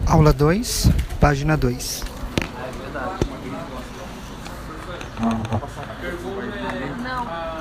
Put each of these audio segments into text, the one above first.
Aula 2, página 2. Não.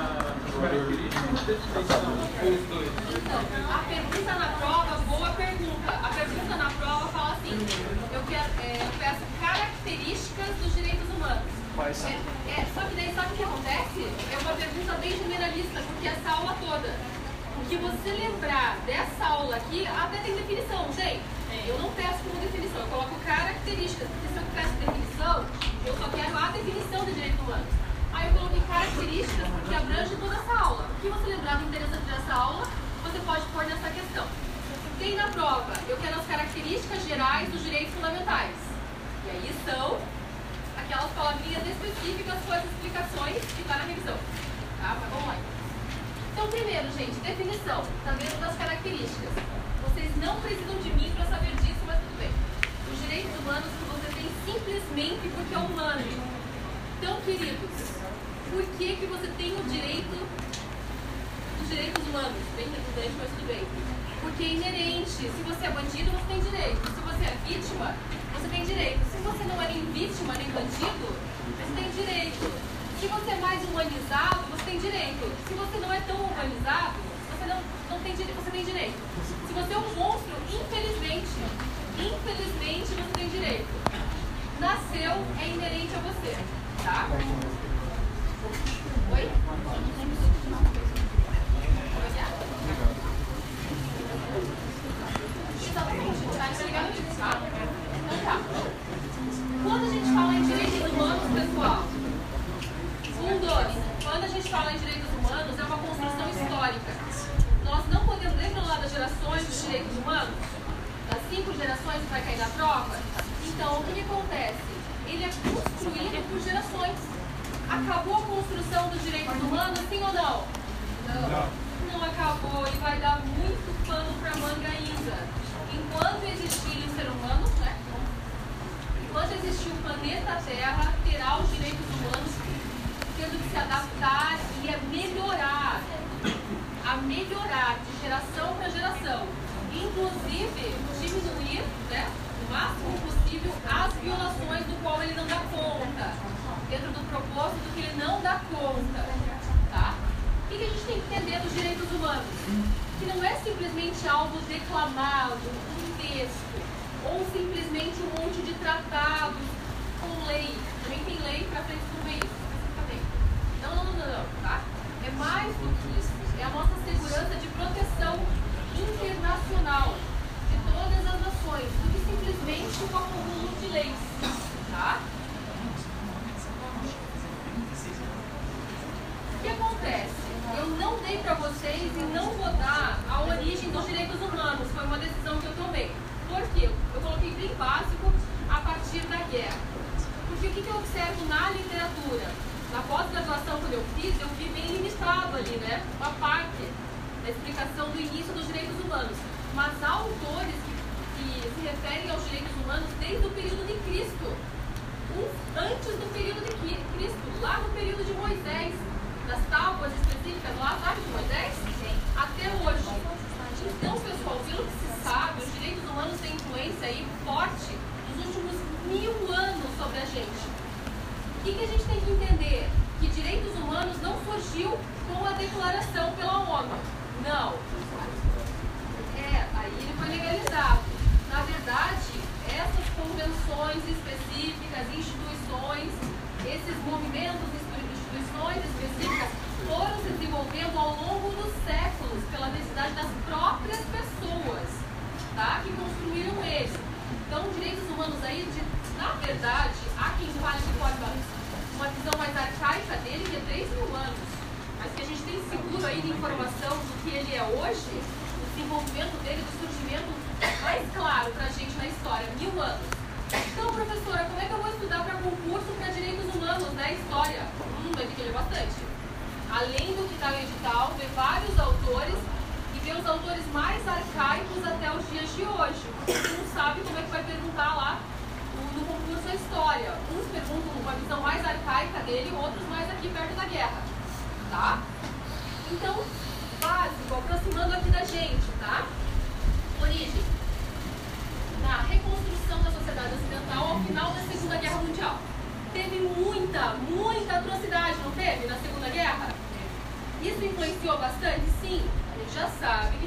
A pergunta na prova, boa pergunta. A pergunta na prova fala assim: eu peço características dos direitos humanos. Só que daí sabe o que acontece? É uma pergunta bem generalista, porque essa aula toda, o que você lembrar dessa aula aqui, até tem definição, gente. Eu não peço como definição, eu coloco características, porque se eu peço definição, eu só quero a definição de direitos humanos. Aí eu coloquei características porque abrange toda essa aula. O que você lembrar do interessante dessa aula, você pode pôr nessa questão. Tem na prova, eu quero as características gerais dos direitos fundamentais. E aí são aquelas palavrinhas específicas com as explicações que está na revisão. Tá? Mas vamos lá. Então, primeiro, gente, definição. Está dentro das características. Vocês não precisam de mim para saber disso, mas tudo bem. Os direitos humanos que você tem simplesmente porque é humano. Então, queridos, por que você tem o direito dos direitos humanos? Bem redundante, mas tudo bem. Porque é inerente. Se você é bandido, você tem direito. Se você é vítima, você tem direito. Se você não é nem vítima, nem bandido, você tem direito. Se você é mais humanizado, você tem direito. Se você não é tão humanizado, você não tem direito, você tem direito. Se você é um monstro, infelizmente você tem direito. Nasceu, é inerente a você, tá? Oi? Exatamente, tá ligado nisso, tá? Então tá. Quando a gente fala em direitos humanos, pessoal, quando a gente fala em direitos humanos, é uma construção histórica. Nós não podemos, lembra lá das gerações dos direitos humanos? Das 5 gerações que vai cair na prova? Então, o que acontece? Ele é construído por gerações. Acabou a construção dos direitos humanos, sim ou não? Não acabou e vai dar muito pano para manga ainda. Enquanto existir o ser humano, né? Enquanto existir o planeta Terra, terá os direitos humanos tendo que se adaptar e a melhorar de geração para geração. Inclusive, diminuir, né, o máximo possível as violações do qual ele não dá conta, dentro do propósito que ele não dá conta. Tá? O que a gente tem que entender dos direitos humanos? Que não é simplesmente algo declamado, um texto, ou simplesmente um monte de tratados com lei. Também tem lei para frente tudo isso. Não, tá? É mais do que isso. É a nossa segurança de proteção internacional de todas as nações, do que simplesmente um acúmulo de leis, tá? O que acontece? Eu não dei para vocês e não vou dar a origem dos direitos humanos. Foi uma decisão que eu tomei. Por quê? Eu coloquei bem básico a partir da guerra. Porque o que eu observo na literatura? Na pós-graduação, quando eu vi bem limitado ali, né? Uma parte da explicação do início dos direitos humanos. Mas há autores que se referem aos direitos humanos desde o período de Cristo. Antes do período de Cristo, lá no período de Moisés, das tábuas específicas lá, sabe, de Moisés? Sim. Até hoje. Então, pessoal, pelo que se sabe, os direitos humanos têm influência aí forte nos últimos 1000 anos sobre a gente. O que a gente tem que entender? Que direitos humanos não surgiu com a declaração pela ONU. Não. Aí ele foi legalizado. Na verdade, essas convenções específicas, instituições, esses movimentos, instituições específicas foram se desenvolvendo ao longo dos séculos pela necessidade das próprias pessoas, tá? Que construíram eles. Então, direitos humanos aí, na verdade, há quem fale que pode uma visão mais arcaica dele de 3.000 anos, mas que a gente tem seguro aí de informação do que ele é hoje, o desenvolvimento dele, do surgimento mais claro pra gente na história, 1000 anos. Então, professora, como é que eu vou estudar para concurso para direitos humanos, né? História? Vai ter que ler bastante. Além do que está no edital, ver vários autores e ver os autores mais arcaicos até os dias de hoje. Porque você não sabe como é que vai perguntar lá no concurso a história. Uns perguntam uma visão mais arcaica dele, outros mais aqui perto da guerra, tá? Então, básico, aproximando aqui da gente, tá? Origem. Na reconstrução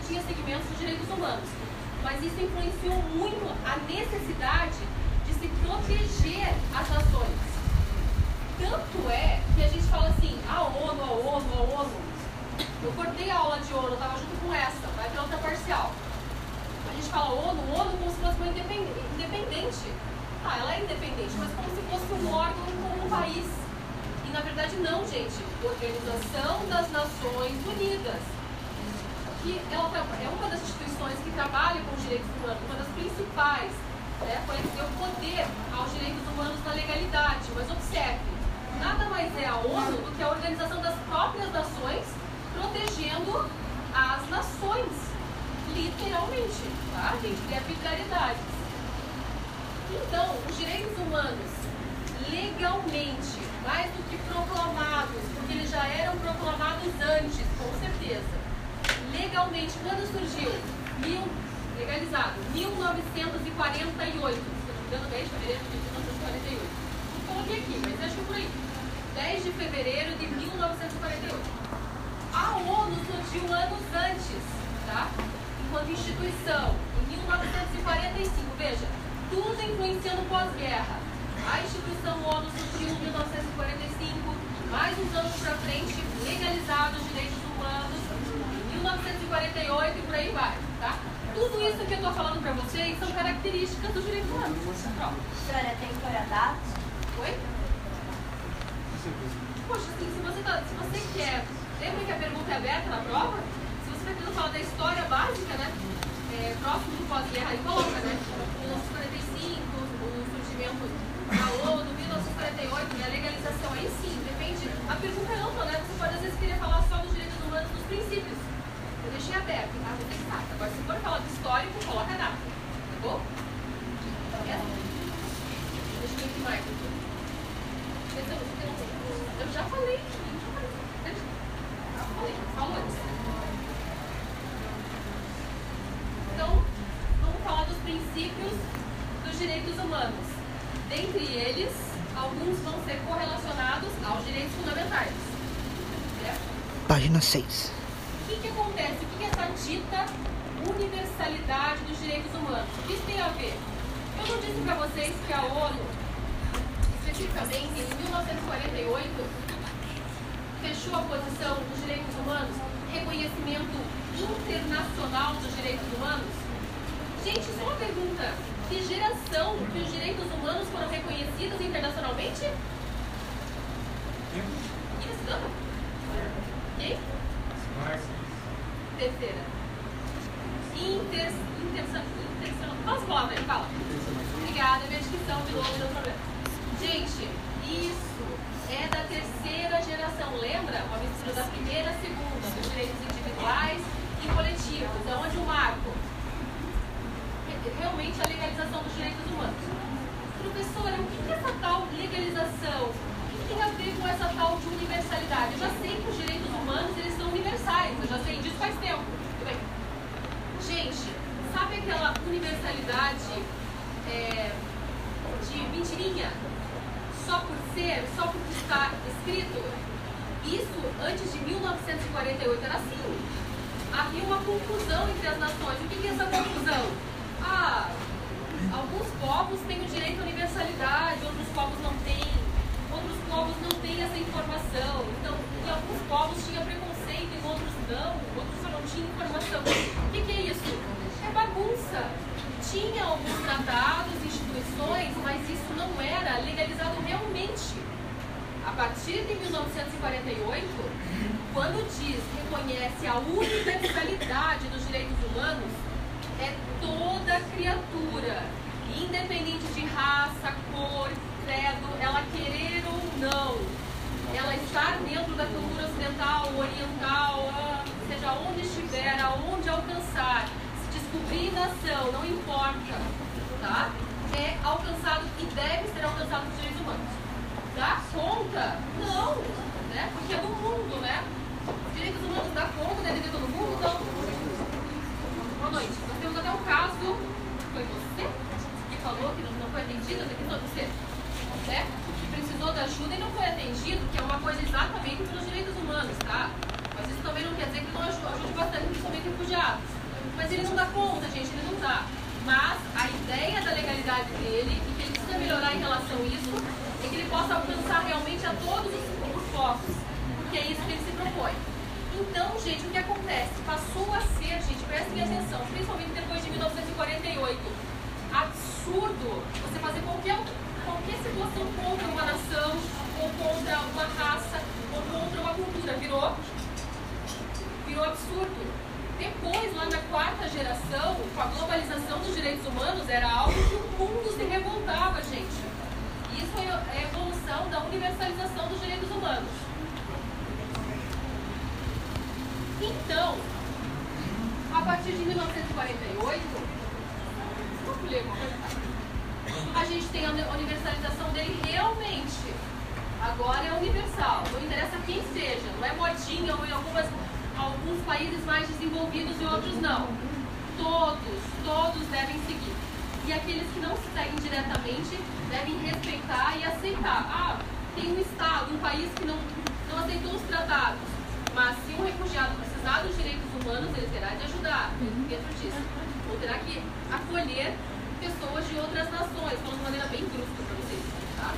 tinha segmentos dos direitos humanos. Mas isso influenciou muito a necessidade de se proteger as nações. Tanto é que a gente fala assim, a ONU. Eu cortei a aula de ONU, eu estava junto com essa, vai para outra parcial. A gente fala ONU como se fosse uma independente. Ah, ela é independente, mas como se fosse um órgão como um país. E na verdade não, gente. Organização das Nações Unidas. Que ela é uma das instituições que trabalha com os direitos humanos, uma das principais, né, para deu poder aos direitos humanos na legalidade. Mas observe, nada mais é a ONU do que a organização das próprias nações protegendo as nações, literalmente, tá? A gente tem arbitrariedades. Então, os direitos humanos, legalmente, mais do que proclamados, porque eles já eram proclamados antes, com certeza. Legalmente, quando surgiu? Legalizado, 1948. Se não me engano, 10 de fevereiro de 1948. Não coloquei aqui, mas acho que por aí. 10 de fevereiro de 1948. A ONU surgiu anos antes, tá? Enquanto instituição, em 1945. Veja, tudo influenciando pós-guerra. A instituição ONU surgiu em 1945, mais uns anos para frente, legalizados os direitos humanos, em 1948 e por aí vai, tá? Tudo isso que eu estou falando para vocês são características dos direitos humanos. Senhora, tem que olhar dados? Oi? Poxa, assim, se você quer... Lembra que a pergunta é aberta na prova? Se você está querendo falar da história básica, né? Próximo do pós-guerra, aí coloca, né? 1945, o surgimento da ONU, 1948, e a legalização, aí sim, depende. A pergunta é ampla, né? Você pode às vezes querer falar só dos direitos humanos, dos princípios. Eu deixei aberto, tá? Você que sabe. Agora, se for falar do histórico, coloca nada. Tá bom? Tá vendo? Deixa eu ver aqui mais. Eu já falei. Falo antes. Então, vamos falar dos princípios dos direitos humanos. Dentre eles, alguns vão ser correlacionados aos direitos fundamentais. Certo? Página 6. O que acontece? O que é essa dita universalidade dos direitos humanos? O que isso tem a ver? Eu não disse para vocês que a ONU, especificamente em 1948, fechou a posição dos direitos humanos, reconhecimento internacional dos direitos humanos? Gente, só uma pergunta. Que geração que os direitos humanos foram reconhecidos internacionalmente? Ines Gama? Quem? Terceira. Fala as palavras aí, fala. Obrigada, minha dicção de novo, não tem problema. Gente, isso é da terceira geração, lembra? Uma mistura da primeira e segunda, dos direitos individuais e coletivos, onde o marco realmente a legalização dos direitos humanos. Professora, o que é essa tal legalização? O que tem a ver com essa tal de universalidade? Eu já sei que os direitos humanos eles são universais, eu já sei disso faz tempo. Tudo bem. Gente, sabe aquela universalidade de mentirinha? Só por ser, só porque está escrito? Isso antes de 1948 era assim. Havia uma confusão entre as nações. O que é essa confusão? Alguns povos têm o direito à universalidade, outros povos não têm. Outros povos não têm essa informação. Então, em alguns povos tinha preconceito, em outros não. Outros só não tinham informação. O que é isso? É bagunça. Tinha alguns tratados, instituições, mas isso não era legalizado realmente. A partir de 1948, quando diz, reconhece a universalidade dos direitos humanos, é toda criatura, independente de raça, cor, credo, ela querer ou não, ela estar dentro da cultura ocidental, oriental, seja onde estiver, aonde alcançar, se descobrir nação, não importa, tá? É alcançado e deve ser alcançado nos direitos humanos. Dá conta? Não, né? Porque é do mundo, né? Os direitos humanos dá conta, deve ter todo mundo, não. Boa noite. Nós temos até um caso, foi você que falou que não foi atendido, aqui foi você, certo? Que precisou de ajuda e não foi atendido, que é uma coisa exatamente dos direitos humanos, tá? Mas isso também não quer dizer que não ajude bastante, principalmente refugiados. ajudar. Mas a ideia da legalidade dele, e que ele precisa melhorar em relação a isso, é que ele possa alcançar realmente a todos os povos, porque é isso que ele se propõe. Então, gente, o que acontece? Passou a ser, gente, prestem atenção, principalmente depois de 1948, absurdo você fazer qualquer situação contra uma nação, ou contra uma raça, ou contra uma cultura. Virou absurdo. Depois, lá na quarta geração, com a globalização dos direitos humanos, era algo que o mundo se revoltava, gente. Isso é a evolução da universalização dos direitos humanos. Então, a partir de 1948, a gente tem a universalização dele realmente. Agora é universal, não interessa quem seja, não é modinha ou em alguns países mais desenvolvidos e outros não. Todos devem seguir. E aqueles que não seguem diretamente devem respeitar e aceitar. Tem um Estado, um país que não aceitou os tratados, mas se um refugiado precisar dos direitos humanos, ele terá de ajudar dentro disso. Ou terá que acolher pessoas de outras nações, falando de maneira bem brusca para vocês, tá?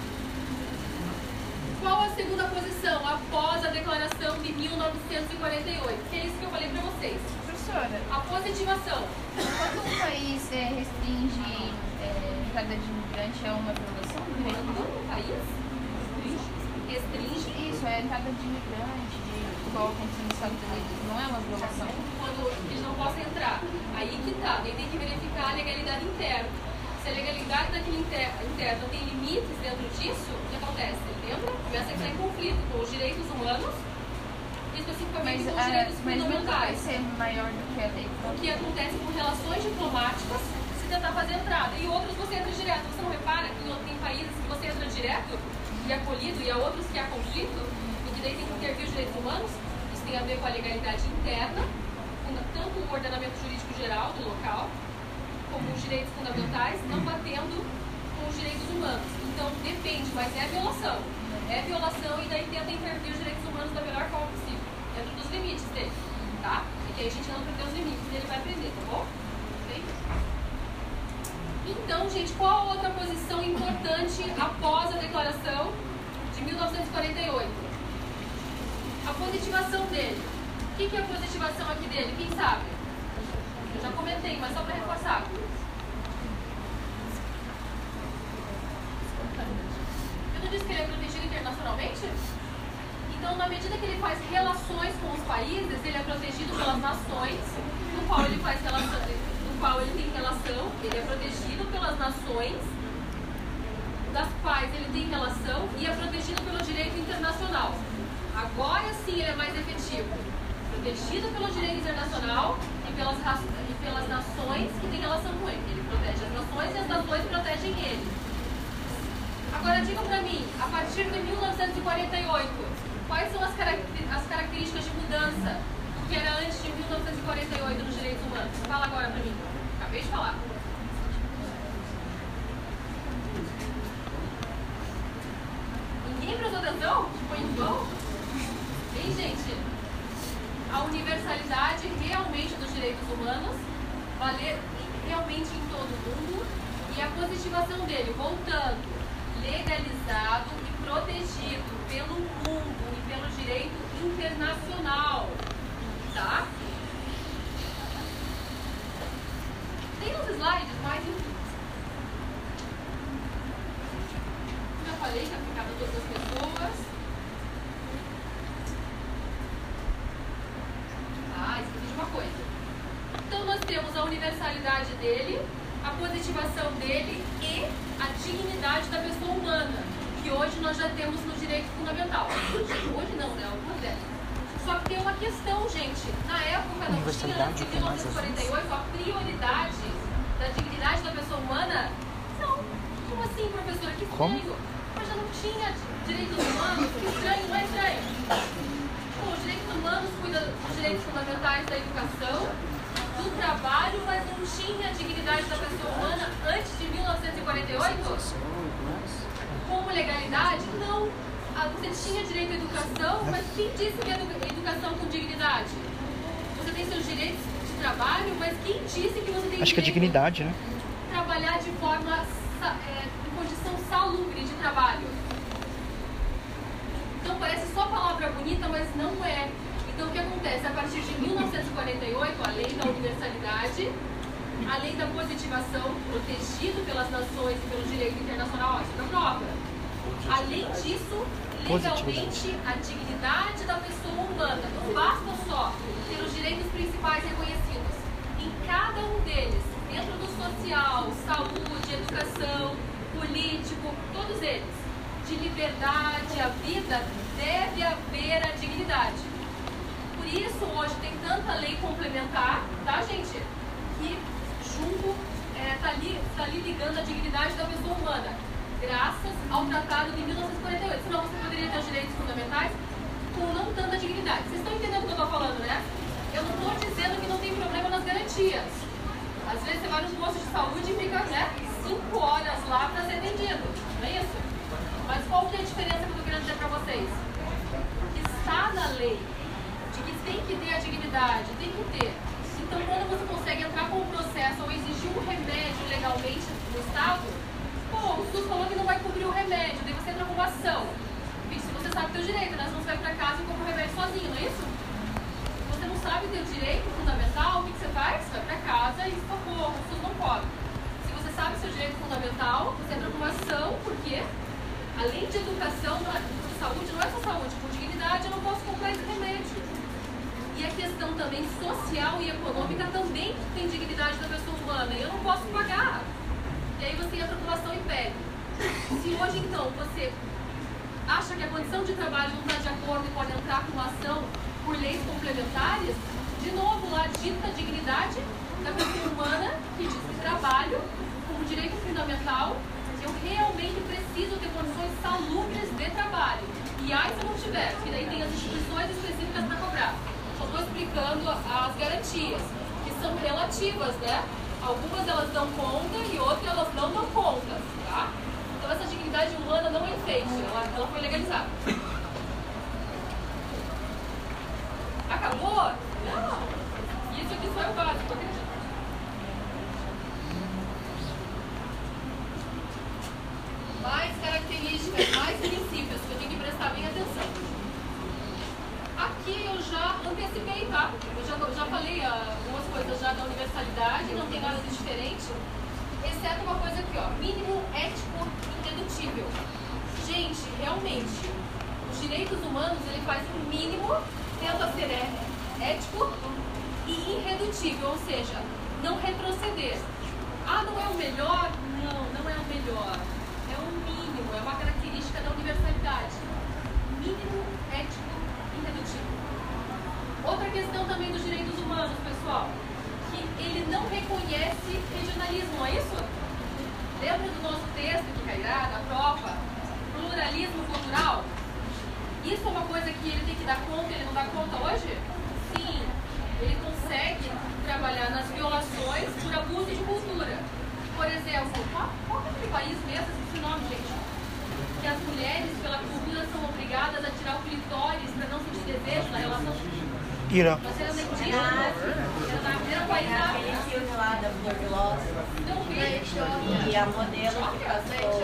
Qual a segunda posição após a declaração de 1948? Que é isso que eu falei para vocês. Professora, a positivação. Quando um país restringe a entrada de imigrante, é uma violação do direito humano? Quando um país restringe isso, é a entrada de imigrante, igual aconteceu nos Estados Unidos, não é uma violação? Quando eles não possam entrar. Aí que tá, ele tem que verificar a legalidade interna. Se a legalidade daquele interno tem limites dentro disso, o que acontece? Lembra? Começa a entrar em conflito com os direitos humanos, especificamente com os direitos fundamentais. Mas nunca vai ser maior do que a lei. O que acontece com relações diplomáticas, se tentar fazer entrada. E outros você entra direto. Você não repara que tem países que você entra direto e é acolhido, e há outros que há conflito, e que daí tem que intervir os direitos humanos? Isso tem a ver com a legalidade interna, tanto o ordenamento jurídico geral do local, como os direitos fundamentais, não batendo com os direitos humanos. Então, depende, mas é violação. É violação e daí tenta intervir os direitos humanos da melhor forma possível, dentro dos limites dele, tá? E que aí a gente não perdeu os limites e ele vai aprender, tá bom? Ok? Então, gente, qual a outra posição importante após a declaração de 1948? A positivação dele. O que é a positivação aqui dele? Quem sabe? Eu já comentei, mas só para reforçar. Eu não disse que ele é protegido internacionalmente? Então, na medida que ele faz relações com os países, ele é protegido pelas nações, no qual ele faz relação, no qual ele tem relação, ele é protegido pelas nações, das quais ele tem relação, e é protegido pelo direito internacional. Agora sim ele é mais efetivo. Protegido pelo direito internacional e pelas nações que têm relação com ele. Ele protege as nações e as nações protegem ele. Agora diga pra mim, a partir de 1948, quais são as características de mudança do que era antes de 1948 nos direitos humanos? Fala agora pra mim. Acabei de falar. Ninguém prestou atenção? Foi em vão? Bem, gente, a universalidade realmente dos direitos humanos, valer realmente em todo mundo, e a positivação dele, voltando, legalizado e protegido pelo mundo e pelo direito internacional, tá? Tem uns slides mais já falei que aplicava a todas as pessoas. Esqueci de uma coisa. Então nós temos a universalidade dele, a positivação dele e a dignidade da pessoa humana, que hoje nós já temos no direito fundamental. Hoje não, né? Algumas delas. Só que tem uma questão, gente. Na época não tinha, em 1948, a prioridade da dignidade da pessoa humana. Não. Como assim, professora? Que estranho. Mas já não tinha direitos humanos. Que estranho, não é estranho? Os direitos humanos cuidam dos direitos fundamentais da educação, do trabalho, mas não tinha a dignidade da pessoa humana antes de 1948? Como legalidade? Não. Você tinha direito à educação, mas quem disse que é educação com dignidade? Você tem seus direitos de trabalho, mas Mas quem disse que você tem Acho que é dignidade, né? trabalhar de forma em condição salubre de trabalho? Então parece só palavra bonita, mas não é. Então o que acontece? A partir de 1948, a lei da universalidade, a lei da positivação, protegido pelas nações e pelo direito internacional, ó, isso é prova. Além disso, legalmente, a dignidade da pessoa humana não basta só ter os direitos principais reconhecidos. Em cada um deles, dentro do social, saúde, educação, político, todos eles, de liberdade, a vida, deve haver a dignidade. Por isso, hoje tem tanta lei complementar, tá, gente? Que junto está ali ligando a dignidade da pessoa humana, graças ao Tratado de 1948. Senão você poderia ter os direitos fundamentais com não tanta dignidade. Vocês estão entendendo o que eu estou falando, né? Eu não estou dizendo que não tem problema nas garantias. Às vezes você vai no posto de saúde e fica, né, 5 horas lá para ser atendido. Não é isso? Mas qual que é a diferença que eu estou querendo dizer para vocês? Que está na lei de que tem que ter a dignidade, tem que ter. Então, quando você consegue entrar com um processo ou exigir um remédio legalmente no Estado, pô, o SUS falou que não vai cobrir o remédio, daí você entra com uma ação. E se você sabe o teu direito, né? Você não vai para casa e compra o remédio sozinho, não é isso? Você não sabe o teu direito fundamental, o que você faz? Você vai para casa e socorro, o SUS não cobre. Se você sabe o seu direito fundamental, você entra com uma ação, porque além de educação, de saúde, não é só saúde, com dignidade eu não posso comprar esse remédio. E a questão também social e econômica também tem dignidade da pessoa humana. Eu não posso pagar. E aí você entra com uma ação e pede. Se hoje, então, você acha que a condição de trabalho não está de acordo e pode entrar com uma ação por leis complementares, de novo, lá dita a dignidade da pessoa humana que diz que trabalho como direito fundamental, eu realmente preciso ter condições salubres de trabalho. E aí, se eu não tiver, que daí tem as instituições específicas para cobrar. Só estou explicando as garantias, que são relativas, né? Algumas elas dão conta e outras elas não dão conta, tá? Então essa dignidade humana não é enfeite, ela foi legalizada. Acabou? Não! Isso aqui só é o básico, acredito. Mais características, mais princípios que eu tenho que prestar bem atenção. Aqui eu já antecipei, tá? Eu já falei algumas coisas já da universalidade, não tem nada de diferente, exceto uma coisa aqui, ó, mínimo ético irredutível. Gente, realmente, os direitos humanos, ele faz o mínimo, tenta ser ético e irredutível, ou seja, não retroceder. Ah, não é o melhor? Não é o melhor. É o mínimo, é uma característica da universalidade. Mínimo ético irredutível. Outra questão também dos direitos humanos, pessoal, que ele não reconhece regionalismo, não é isso? Lembra do nosso texto que cairá na prova? Pluralismo cultural? Isso é uma coisa que ele tem que dar conta, ele não dá conta hoje? Sim, ele consegue trabalhar nas violações por abuso de cultura. Por exemplo, qual é aquele país mesmo, esse nome, gente? Que as mulheres, pela cultura, são obrigadas a tirar o clitóris para não sentir desejo na relação. Irã. Você lembra disso? Era na primeira país da Aquele filme lá da Flor de Lóis. Não vi. E a modelo que passou.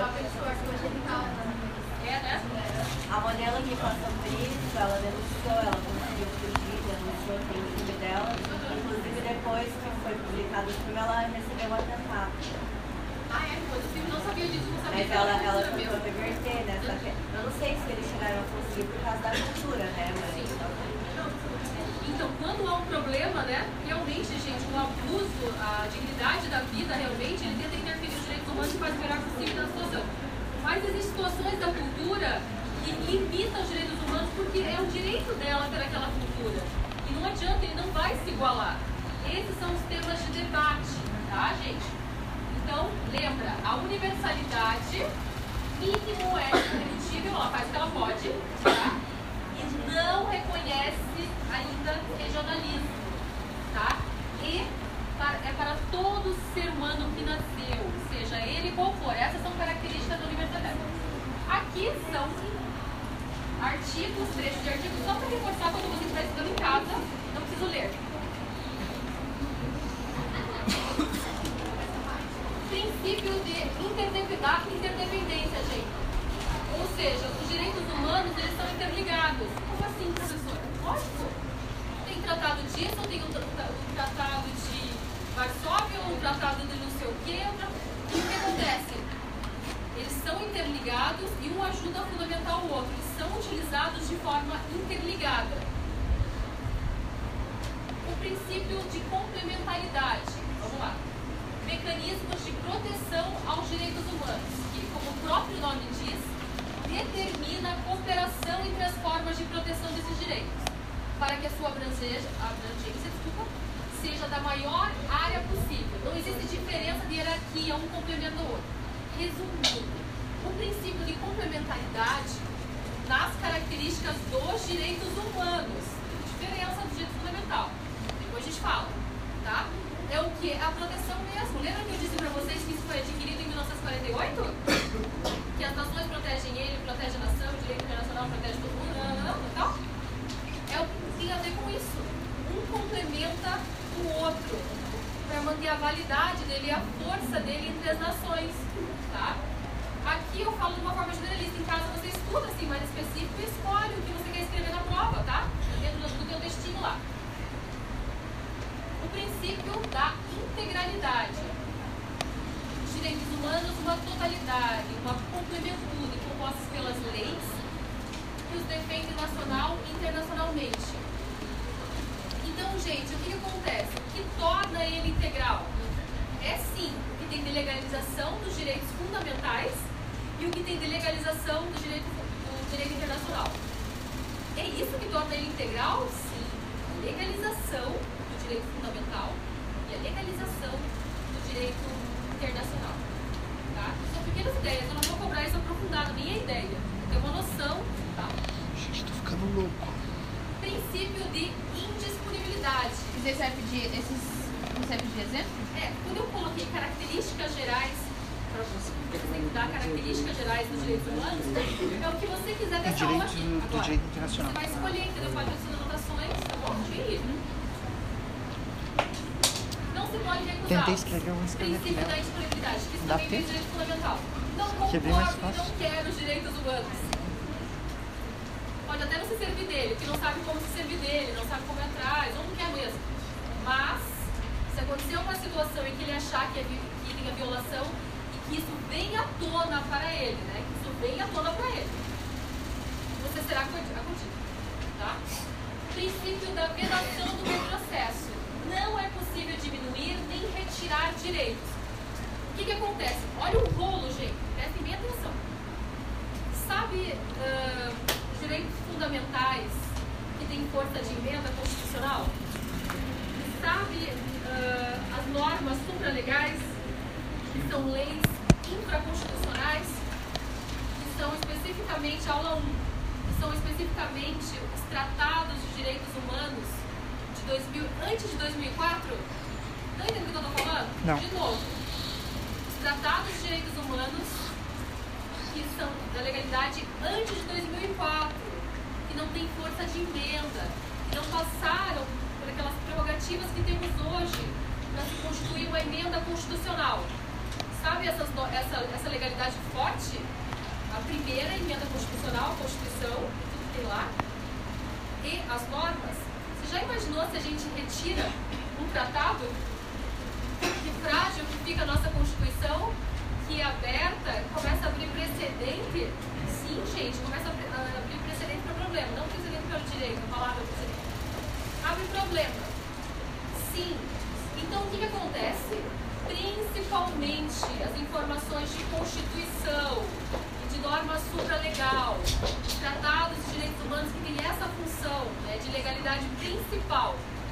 É, né? A modelo que passou por isso, ela denunciou, ela conseguiu fugir, denunciou, tem o filme dela. Inclusive depois que foi publicado o filme, ela recebeu um atentado. Ah, é? Pois o filme não sabia disso, não sabia. Mas ela tentou reverter, né? Só que eu não sei se eles chegaram a conseguir por causa da cultura, né? Mas... Então, quando há um problema, né? Realmente, gente, o abuso, a dignidade da vida, realmente, ele tenta interferir nos direitos humanos e faz o melhor possível na situação. Mas existem situações da cultura que limitam os direitos humanos porque é o direito dela ter aquela cultura. E não adianta, ele não vai se igualar. Esses são os temas de debate, tá, gente? Então, lembra, a universalidade, mínimo ético irredutível, ela faz o que ela pode, tá? E não reconhece ainda regionalismo, tá? E é para todo ser humano que nasceu, seja ele qual for. Essas são características da universalidade. Aqui são artigos, trechos de artigos, só para reforçar quando você está estudando em casa, não preciso ler. da interdependência, gente. Ou seja, os direitos humanos, eles estão interligados. Como assim, professora? Lógico. Tem tratado disso, tem o tratado de Varsóvia, ou o tratado de não sei o quê. E o que acontece? Eles são interligados e um ajuda a fundamentar o outro. Eles são utilizados de forma interligada. O princípio de complementaridade. Vamos lá. Mecanismos de proteção aos direitos humanos, que, como o próprio nome diz, determina a cooperação entre as formas de proteção desses direitos, para que a sua abrangência seja da maior área possível. Não existe diferença de hierarquia, um complementa o outro. Resumindo, o princípio de complementaridade nas características dos direitos humanos, diferença do direito fundamental. Depois a gente fala, tá? É o que? A proteção mesmo. Lembra que eu disse para vocês que isso foi adquirido em 1948? Que as nações protegem ele, protege a nação, o direito internacional protege todo mundo, não? Tem a ver com isso. Um complementa o outro para manter a validade dele e a força dele entre as nações, tá? Aqui eu falo de uma forma generalista. Em casa você estuda assim, mais específico, e escolhe o que você quer escrever na prova, tá? Dentro do teu textinho lá. O princípio da integralidade. Os direitos humanos, uma totalidade, uma complementude compostas pelas leis que os defendem nacional e internacionalmente. Então, gente, o que acontece? O que torna ele integral? É sim o que tem de legalização dos direitos fundamentais e o que tem de legalização do direito internacional. É isso que torna ele integral? Sim. A legalização do direito fundamental e a legalização do direito internacional. Tá? São pequenas ideias, eu não vou cobrar isso aprofundado, nem a ideia. Tem uma noção, tá? Gente, tô ficando louco. Princípio de indisponibilidade. Você serve de exemplo? Quando eu coloquei características gerais, para você dar características gerais dos direitos humanos, é o que você quiser dessa aula aqui. Do direito internacional. Você vai escolher, entendeu? Pode fazer anotações, tá bom? Bem livre. Não se pode recusar. Tentei escrever, eu vou escrever princípio aqui, da né? indisponibilidade, que isso Dá também é tempo? direito fundamental. Não Que é bem mais concordo e fácil. não quero os direitos humanos. Pode até não se servir dele, porque não sabe como se servir dele, não sabe como é atrás, ou não quer mesmo. Mas, se acontecer uma situação em que ele achar que tem a violação e que isso venha à tona para ele, né? Que isso venha à tona para ele, você será acudido, tá? Princípio da vedação do retrocesso. Não é possível diminuir nem retirar direitos. O que acontece? Olha o rolo, gente. Prestem bem atenção. Sabe os direitos fundamentais que têm força de emenda constitucional? Sabe as normas supralegais, que são leis infraconstitucionais, que são especificamente, aula 1, que são especificamente os tratados de direitos humanos de 2000, antes de 2004? Não entendeu o que eu estou falando? Não. De novo, os tratados de direitos humanos que são da legalidade antes de 2004, que não têm força de emenda, que não passaram por aquelas prerrogativas que temos hoje para se constituir uma emenda constitucional. Sabe essa legalidade forte? A primeira emenda constitucional, a Constituição, tudo que tem lá, e as normas. Você já imaginou se a gente retira um tratado? Que frágil que fica a nossa Constituição, que é aberta, começa a abrir precedente? Sim, gente, começa a abrir precedente para problema, não precedente para o direito, a palavra precedente. Abre problema. Sim. Então, o que acontece? Principalmente as informações de Constituição e de norma supralegal, os tratados de direitos humanos que têm essa função, né, de legalidade principal,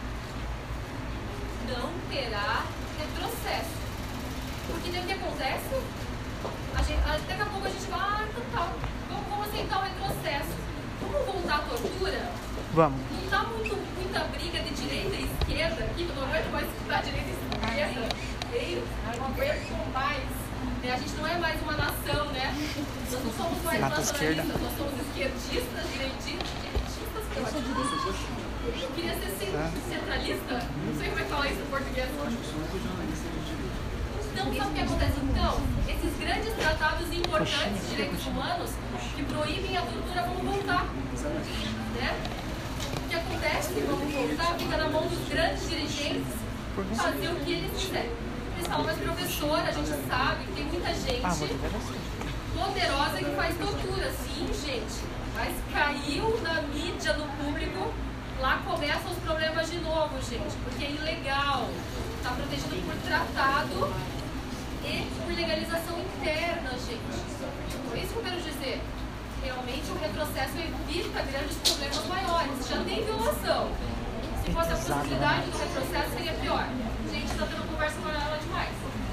não terá retrocesso. Porque daí o que acontece? Daqui a pouco a gente vai, então tá, vamos aceitar o retrocesso. Vamos voltar à tortura? Vamos. Não tá muita briga de direita e esquerda aqui, que eu não aguento mais escutar direita e esquerda. Não aguento mais. A gente não é mais uma nação, né? Nós não somos mais nacionalistas, nós somos esquerdistas, direitistas. Eu queria ser centralista. Não sei como é que fala isso em português. Então, sabe o que acontece? Então, esses grandes tratados importantes de direitos humanos que proíbem a tortura vão voltar. Né? O que acontece, vamos voltar, fica na mão dos grandes dirigentes fazer o que eles quiserem. Eles falam, mas professora, a gente sabe que tem muita gente poderosa que faz tortura. Sim, gente, mas caiu na mídia, no público, lá começam os problemas de novo, gente, porque é ilegal. Está protegido por tratado e por legalização interna, gente. Por isso que eu quero dizer, realmente o retrocesso evita grandes problemas maiores. Já tem violação. Se fosse a possibilidade do retrocesso, seria pior. Gente, está tendo conversa com ela demais.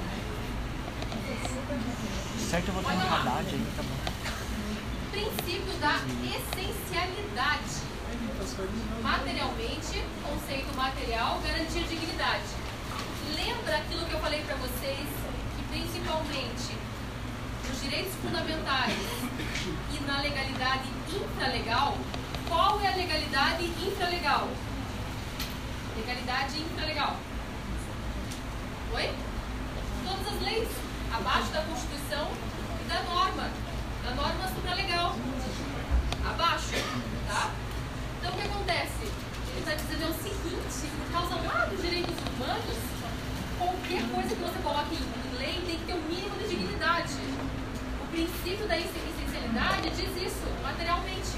Certo, eu vou ter uma Haddad aí, tá bom. Princípio da essencialidade. Materialmente, conceito material, garantir dignidade. Lembra aquilo que eu falei para vocês, que principalmente nos direitos fundamentais e na legalidade infralegal, qual é a legalidade infralegal? Legalidade infralegal. Oi? Todas as leis abaixo da Constituição e da norma supralegal. Abaixo, tá? Então o que acontece? Ele está dizendo o seguinte, por causa lá dos direitos humanos, qualquer coisa que você coloque em lei tem que ter um mínimo de dignidade. O princípio da essencialidade diz isso, materialmente.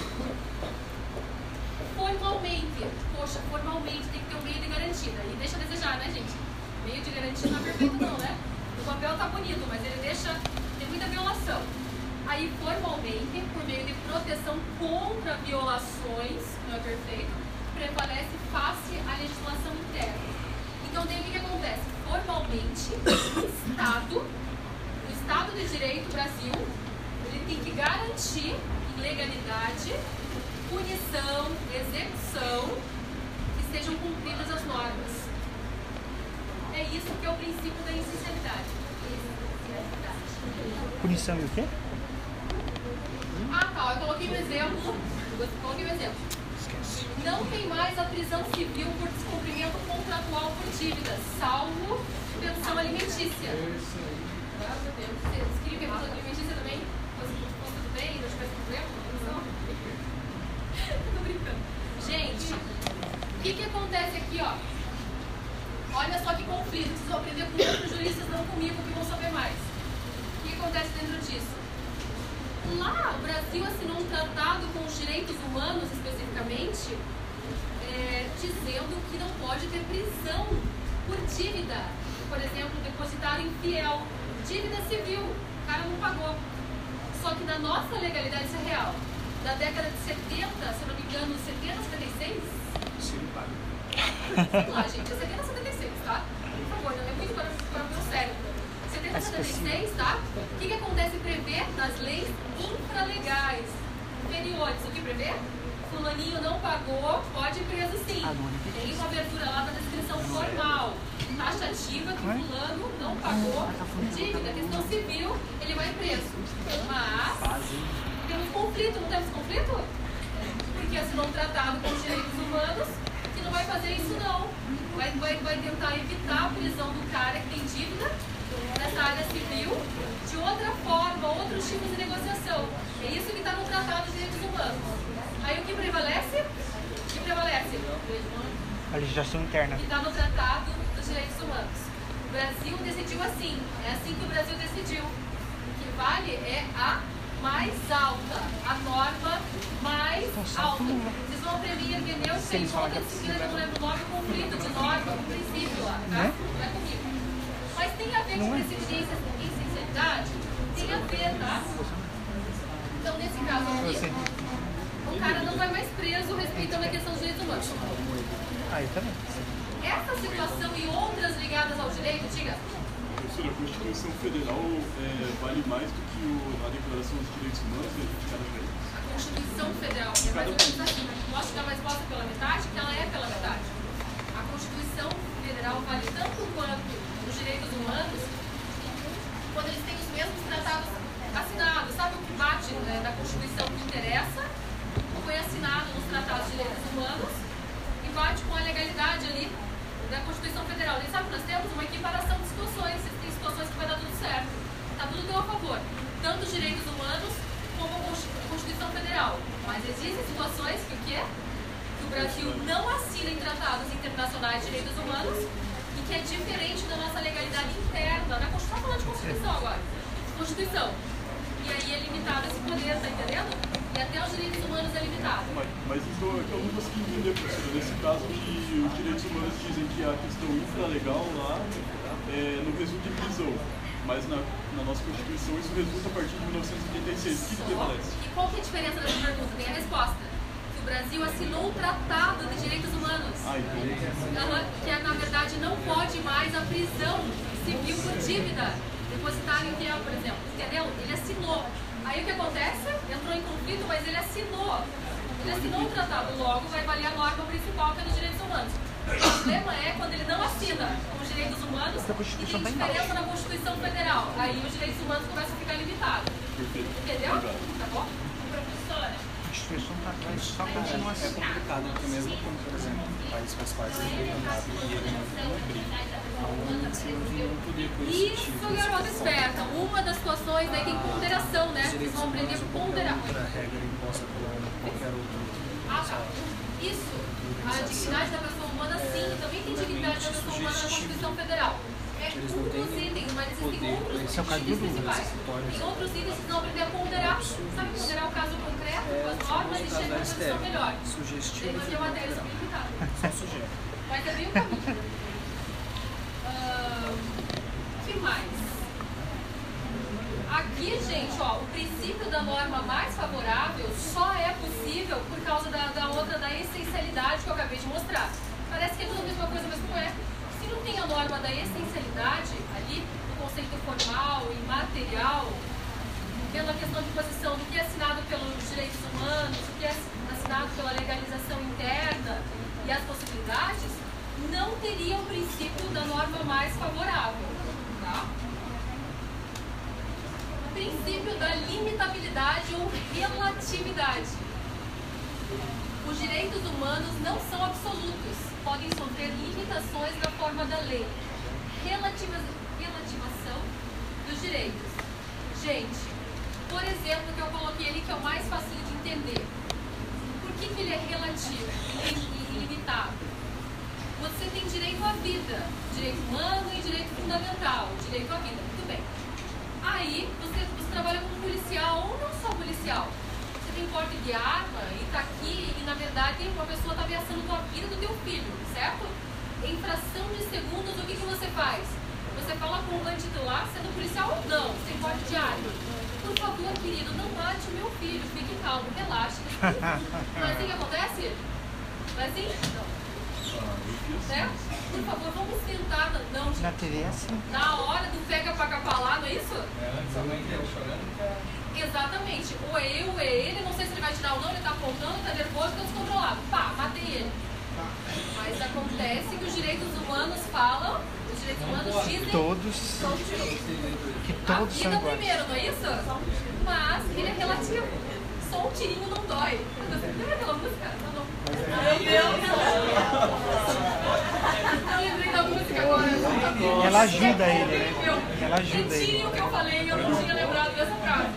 Formalmente, poxa, formalmente tem que ter um meio de garantia. E deixa a desejar, né, gente? Meio de garantia não é perfeito não, né? O papel tá bonito, mas ele deixa, tem muita violação. Aí, formalmente, por meio de proteção contra violações, não é perfeito, prevalece face à legislação interna. Então, daí o que acontece? Formalmente, o Estado de Direito Brasil, ele tem que garantir em legalidade, punição, execução, que sejam cumpridas as normas. É isso que é o princípio da essencialidade. Punição e o quê? Ah, tá. Eu coloquei um exemplo. Esquece. Não tem mais a prisão civil por descumprimento contratual por dívida, salvo pensão alimentícia. Ah, meu Deus. Vocês queriam que a pensão alimentícia também fosse tudo bem, não tivesse problema? Tô brincando. Gente, o que acontece aqui, ó? Olha só que conflito. Vocês vão aprender com outros juristas, não comigo, que vão saber mais. O que acontece dentro disso? Lá, o Brasil assinou um tratado com os direitos humanos, especificamente, dizendo que não pode ter prisão por dívida. Por exemplo, depositário infiel, dívida civil, o cara não pagou. Só que na nossa legalidade, isso é real. Da década de 70, se eu não me engano, 70, 76? Sim, paga. Sei lá, gente, é 70, 76, tá? Por favor, não é muito para o meu cérebro. 70, 76, tá? O que acontece? Prevê nas leis infralegais inferiores. O que prevê? Fulaninho não pagou, pode ir preso sim. Tem uma abertura lá da descrição formal, taxativa, que fulano não pagou dívida, questão civil, ele vai preso. Mas temos conflito, não temos conflito? Porque assinou um tratado com os direitos humanos que não vai fazer isso não. Vai tentar evitar a prisão do cara que tem dívida nessa área civil de outra forma, outros tipos de negociação. É isso que está no Tratado de Direitos Humanos. Aí o que prevalece? O que prevalece? A legislação interna. Que está no Tratado dos Direitos Humanos. O Brasil decidiu assim. É assim que o Brasil decidiu. O que vale é a mais alta, a norma mais alta. Vocês vão aprender a entender o que tem outra disciplina que eu não lembro o nome, conflito de norma, com princípio lá, tá? Não é comigo. Mas tem a ver com princípio de essencialidade? Tem a ver, tá? Então, nesse caso aqui, o cara não vai mais preso respeitando a questão dos direitos humanos. Ah, eu também. Essa situação e outras ligadas ao direito, diga. Professora, a Constituição Federal vale mais do que a Declaração dos Direitos Humanos ratificada por ele? A Constituição Federal é mais ou menos assim. Posso dar uma resposta pela metade? Que ela é pela metade. A Constituição Federal vale tanto quanto os direitos humanos, quando eles têm os mesmos tratados assinados. Sabe o que bate da Constituição que interessa? Foi assinado nos tratados de direitos humanos e bate com a legalidade ali da Constituição Federal. E sabe que nós temos uma equiparação de situações. Vocês têm universais de direitos humanos e que é diferente da nossa legalidade interna. Na Constituição, falando de Constituição agora. Constituição. E aí é limitado esse poder, tá entendendo? E até os direitos humanos é limitado. Mas então é que eu não consegui entender, professora. Nesse caso que os direitos humanos dizem que a questão infralegal lá não resulta em prisão. Mas na nossa Constituição isso resulta a partir de 1986. O que prevalece? E qual que é a diferença dessa pergunta? Tem a resposta. Que o Brasil assinou o Tratado de Direitos Humanos. Que na verdade não pode mais a prisão civil por dívida. Depositário infiel, por exemplo. Entendeu? Ele assinou. Aí o que acontece? Entrou em conflito, mas ele assinou. Ele assinou o tratado, logo vai valer a norma principal que é dos direitos humanos. O problema é quando ele não assina os direitos humanos e tem diferença na Constituição Federal. Aí os direitos humanos começam a ficar limitados. Entendeu? Tá bom? Professora. A Constituição está atrás só continua assim. É complicado, porque mesmo quando, por exemplo, o país faz parte do tratado e ele não cumpre, não poder coercitivo. Isso, garota esperta. Uma das situações daí tem ponderação, né? Vocês vão aprender a ponderar. Outra regra imposta por qualquer outro. Ah, tá. Isso. A dignidade da pessoa humana, sim. Também tem dignidade da pessoa humana na Constituição Federal. É um dos itens, mas existem outros itens principais. Tem outros itens que vocês vão aprender a ponderar. Sabe ponderar o caso concreto, com as normas e chegar a uma solução melhor. Sugestivo. Tem que ter matéria sobre limitado. Só sugere. Mas é bem o caminho. O que mais? Aqui, gente, ó, o princípio da norma mais favorável só é possível por causa da outra, da essencialidade que eu acabei de mostrar. Parece que é tudo a mesma coisa, mas não é. Se não tem a norma da essencialidade ali, o conceito formal e material, vendo a questão de posição do que é assinado pelos direitos humanos, do que é assinado pela legalização interna e as possibilidades, não teria o princípio da norma mais favorável. Tá? O princípio da limitabilidade ou relatividade. Os direitos humanos não são absolutos, podem sofrer limitações na forma da lei. Relativação dos direitos. Gente, por exemplo, que eu coloquei ali que é o mais fácil de entender. Por que ele é relativo e ilimitado? Você tem direito à vida, direito humano e direito fundamental, direito à vida, muito bem. Aí, você trabalha como policial ou não só policial. Você tem porte de arma e está aqui e, na verdade, uma pessoa está ameaçando a vida do teu filho, certo? Em fração de segundos, o que você faz? Você fala com o bandido lá, sendo policial ou não, sem porte de arma. Por favor, querido, não mate o meu filho, fique calmo, relaxe. Não é assim que acontece? Não é assim? Não. Certo? Por favor, vamos tentar. Não, Na TV é assim. na hora do pega pra capar, não é isso? Exatamente. Ou é eu, ou é ele, não sei se ele vai tirar ou não, ele tá apontando, tá nervoso, tá descontrolado. Pá, matei ele. Mas acontece que os direitos humanos falam, os direitos humanos dizem Todos. Que a todos são vida iguais. primeiro, não é isso? Mas ele é relativo. Só um tirinho não dói. Lembra aquela música? Não. Meu Deus! Eu lembrei da música agora. Ela ajuda ele, né? Ela ajuda ele. Retirem o que eu falei, eu não tinha lembrado dessa frase.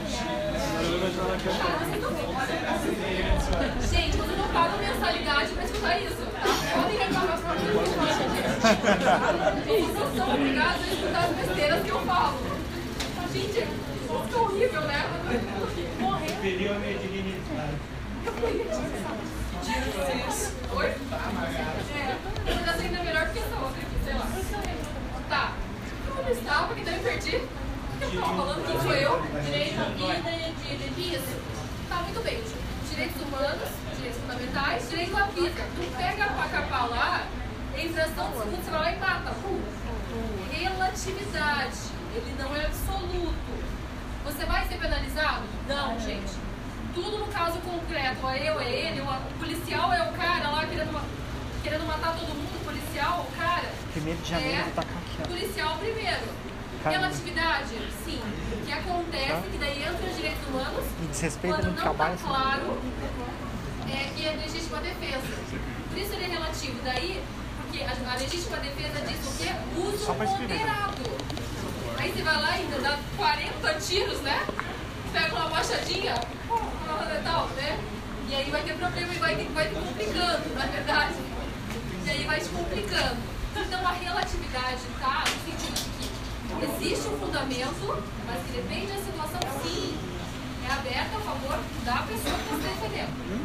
Gente, vocês não pagam mensalidade pra escutar isso, tá? Podem reclamar pra mim. Vocês não são obrigados a escutar as besteiras que eu falo. Gente, isso é horrível, né? Morrer. Superior à minha dignidade. Oi? Eu já sei ainda melhor que essa outra aqui, sei lá. Tá. Onde estava? Que daí eu perdi? O que eu estava falando? Quem sou eu? Direito à vida e direitos. Tá, muito bem. Direitos humanos, direitos fundamentais, direito à vida. Não pega pra capar lá, em fração de segundo, você vai lá e mata. Relatividade. Ele não é absoluto. Você vai ser penalizado? Não, gente. Tudo no caso concreto, é eu, é ele, o policial é o cara lá querendo matar todo mundo, o policial, o cara. 1º de janeiro tá aqui, ó. Policial primeiro. Relatividade, sim. O que acontece que daí entra os direitos humanos E desrespeita quando no não trabalho. está claro que é legítima defesa. Por isso ele é relativo. Daí, porque a legítima defesa diz o quê? Uso Só pra escrever, né? moderado. Aí você vai lá e ainda dá 40 tiros, né? Pega uma machadinha, tal, né? E aí vai ter problema e vai complicando, na verdade. E aí vai te complicando. Então a relatividade está no sentido de que existe um fundamento, mas que depende da situação, sim. É aberta a favor da pessoa que está defendendo.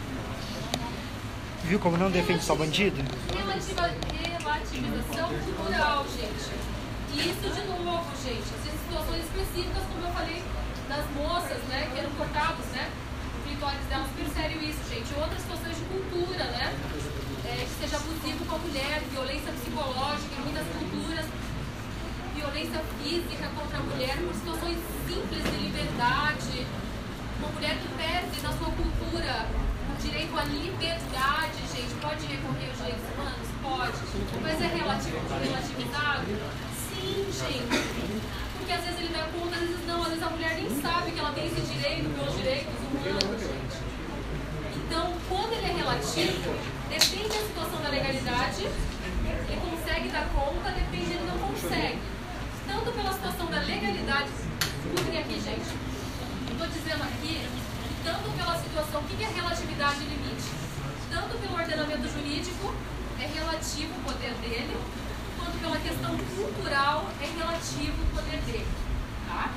Viu como não defende só bandido? Relativização cultural, gente. E isso, de novo, gente, existem situações específicas, como eu falei, das moças, né, que eram cortadas, né? O clitóris delas super sério isso, gente. Outras situações de cultura, né? Que seja abusivo com a mulher, violência psicológica em muitas culturas, violência física contra a mulher por situações simples de liberdade. Uma mulher que perde na sua cultura o direito à liberdade, gente, pode recorrer aos direitos humanos? Pode. Mas é relativizado? Sim, gente. Porque às vezes ele dá conta, às vezes não. Às vezes a mulher nem sabe que ela tem esse direito pelos direitos humanos, gente. Então, quando ele é relativo, depende da situação da legalidade, ele consegue dar conta, depende, ele não consegue. Tanto pela situação da legalidade, escutem aqui, gente. Eu estou dizendo aqui, tanto pela situação, o que é relatividade e limite? Tanto pelo ordenamento jurídico, é relativo o poder dele, quanto pela questão cultural, é relativo o poder dele. Tá?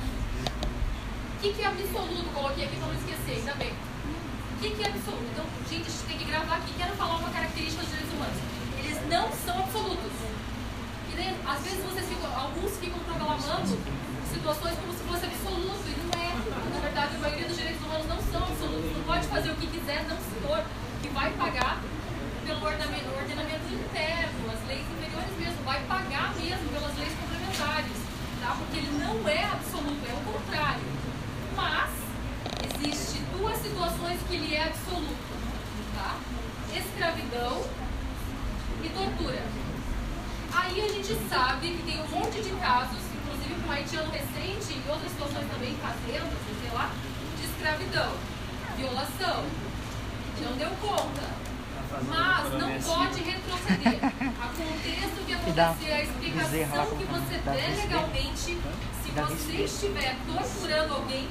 O que é absoluto? Coloquei aqui para não esquecer, ainda bem. O que é absoluto? Então, gente, a gente tem que gravar aqui. Quero falar uma característica dos direitos humanos. Eles não são absolutos. E nem, às vezes alguns ficam proclamando situações como se fosse absoluto, e não é. Na verdade, a maioria dos direitos humanos não são absolutos. Não pode fazer o que quiser, não se for, que vai pagar pelo ordenamento interno, as leis inferiores mesmo, vai pagar mesmo pelas leis complementares, tá? Porque ele não é absoluto, é o contrário. Mas existe duas situações que ele é absoluto, tá? Escravidão e tortura. Aí a gente sabe que tem um monte de casos, inclusive com haitiano recente e outras situações também, fazendas, sei lá, de escravidão, violação. Não deu conta. Mas não pode retroceder. Aconteça o que acontecer, a explicação que você der legalmente, se você estiver torturando alguém,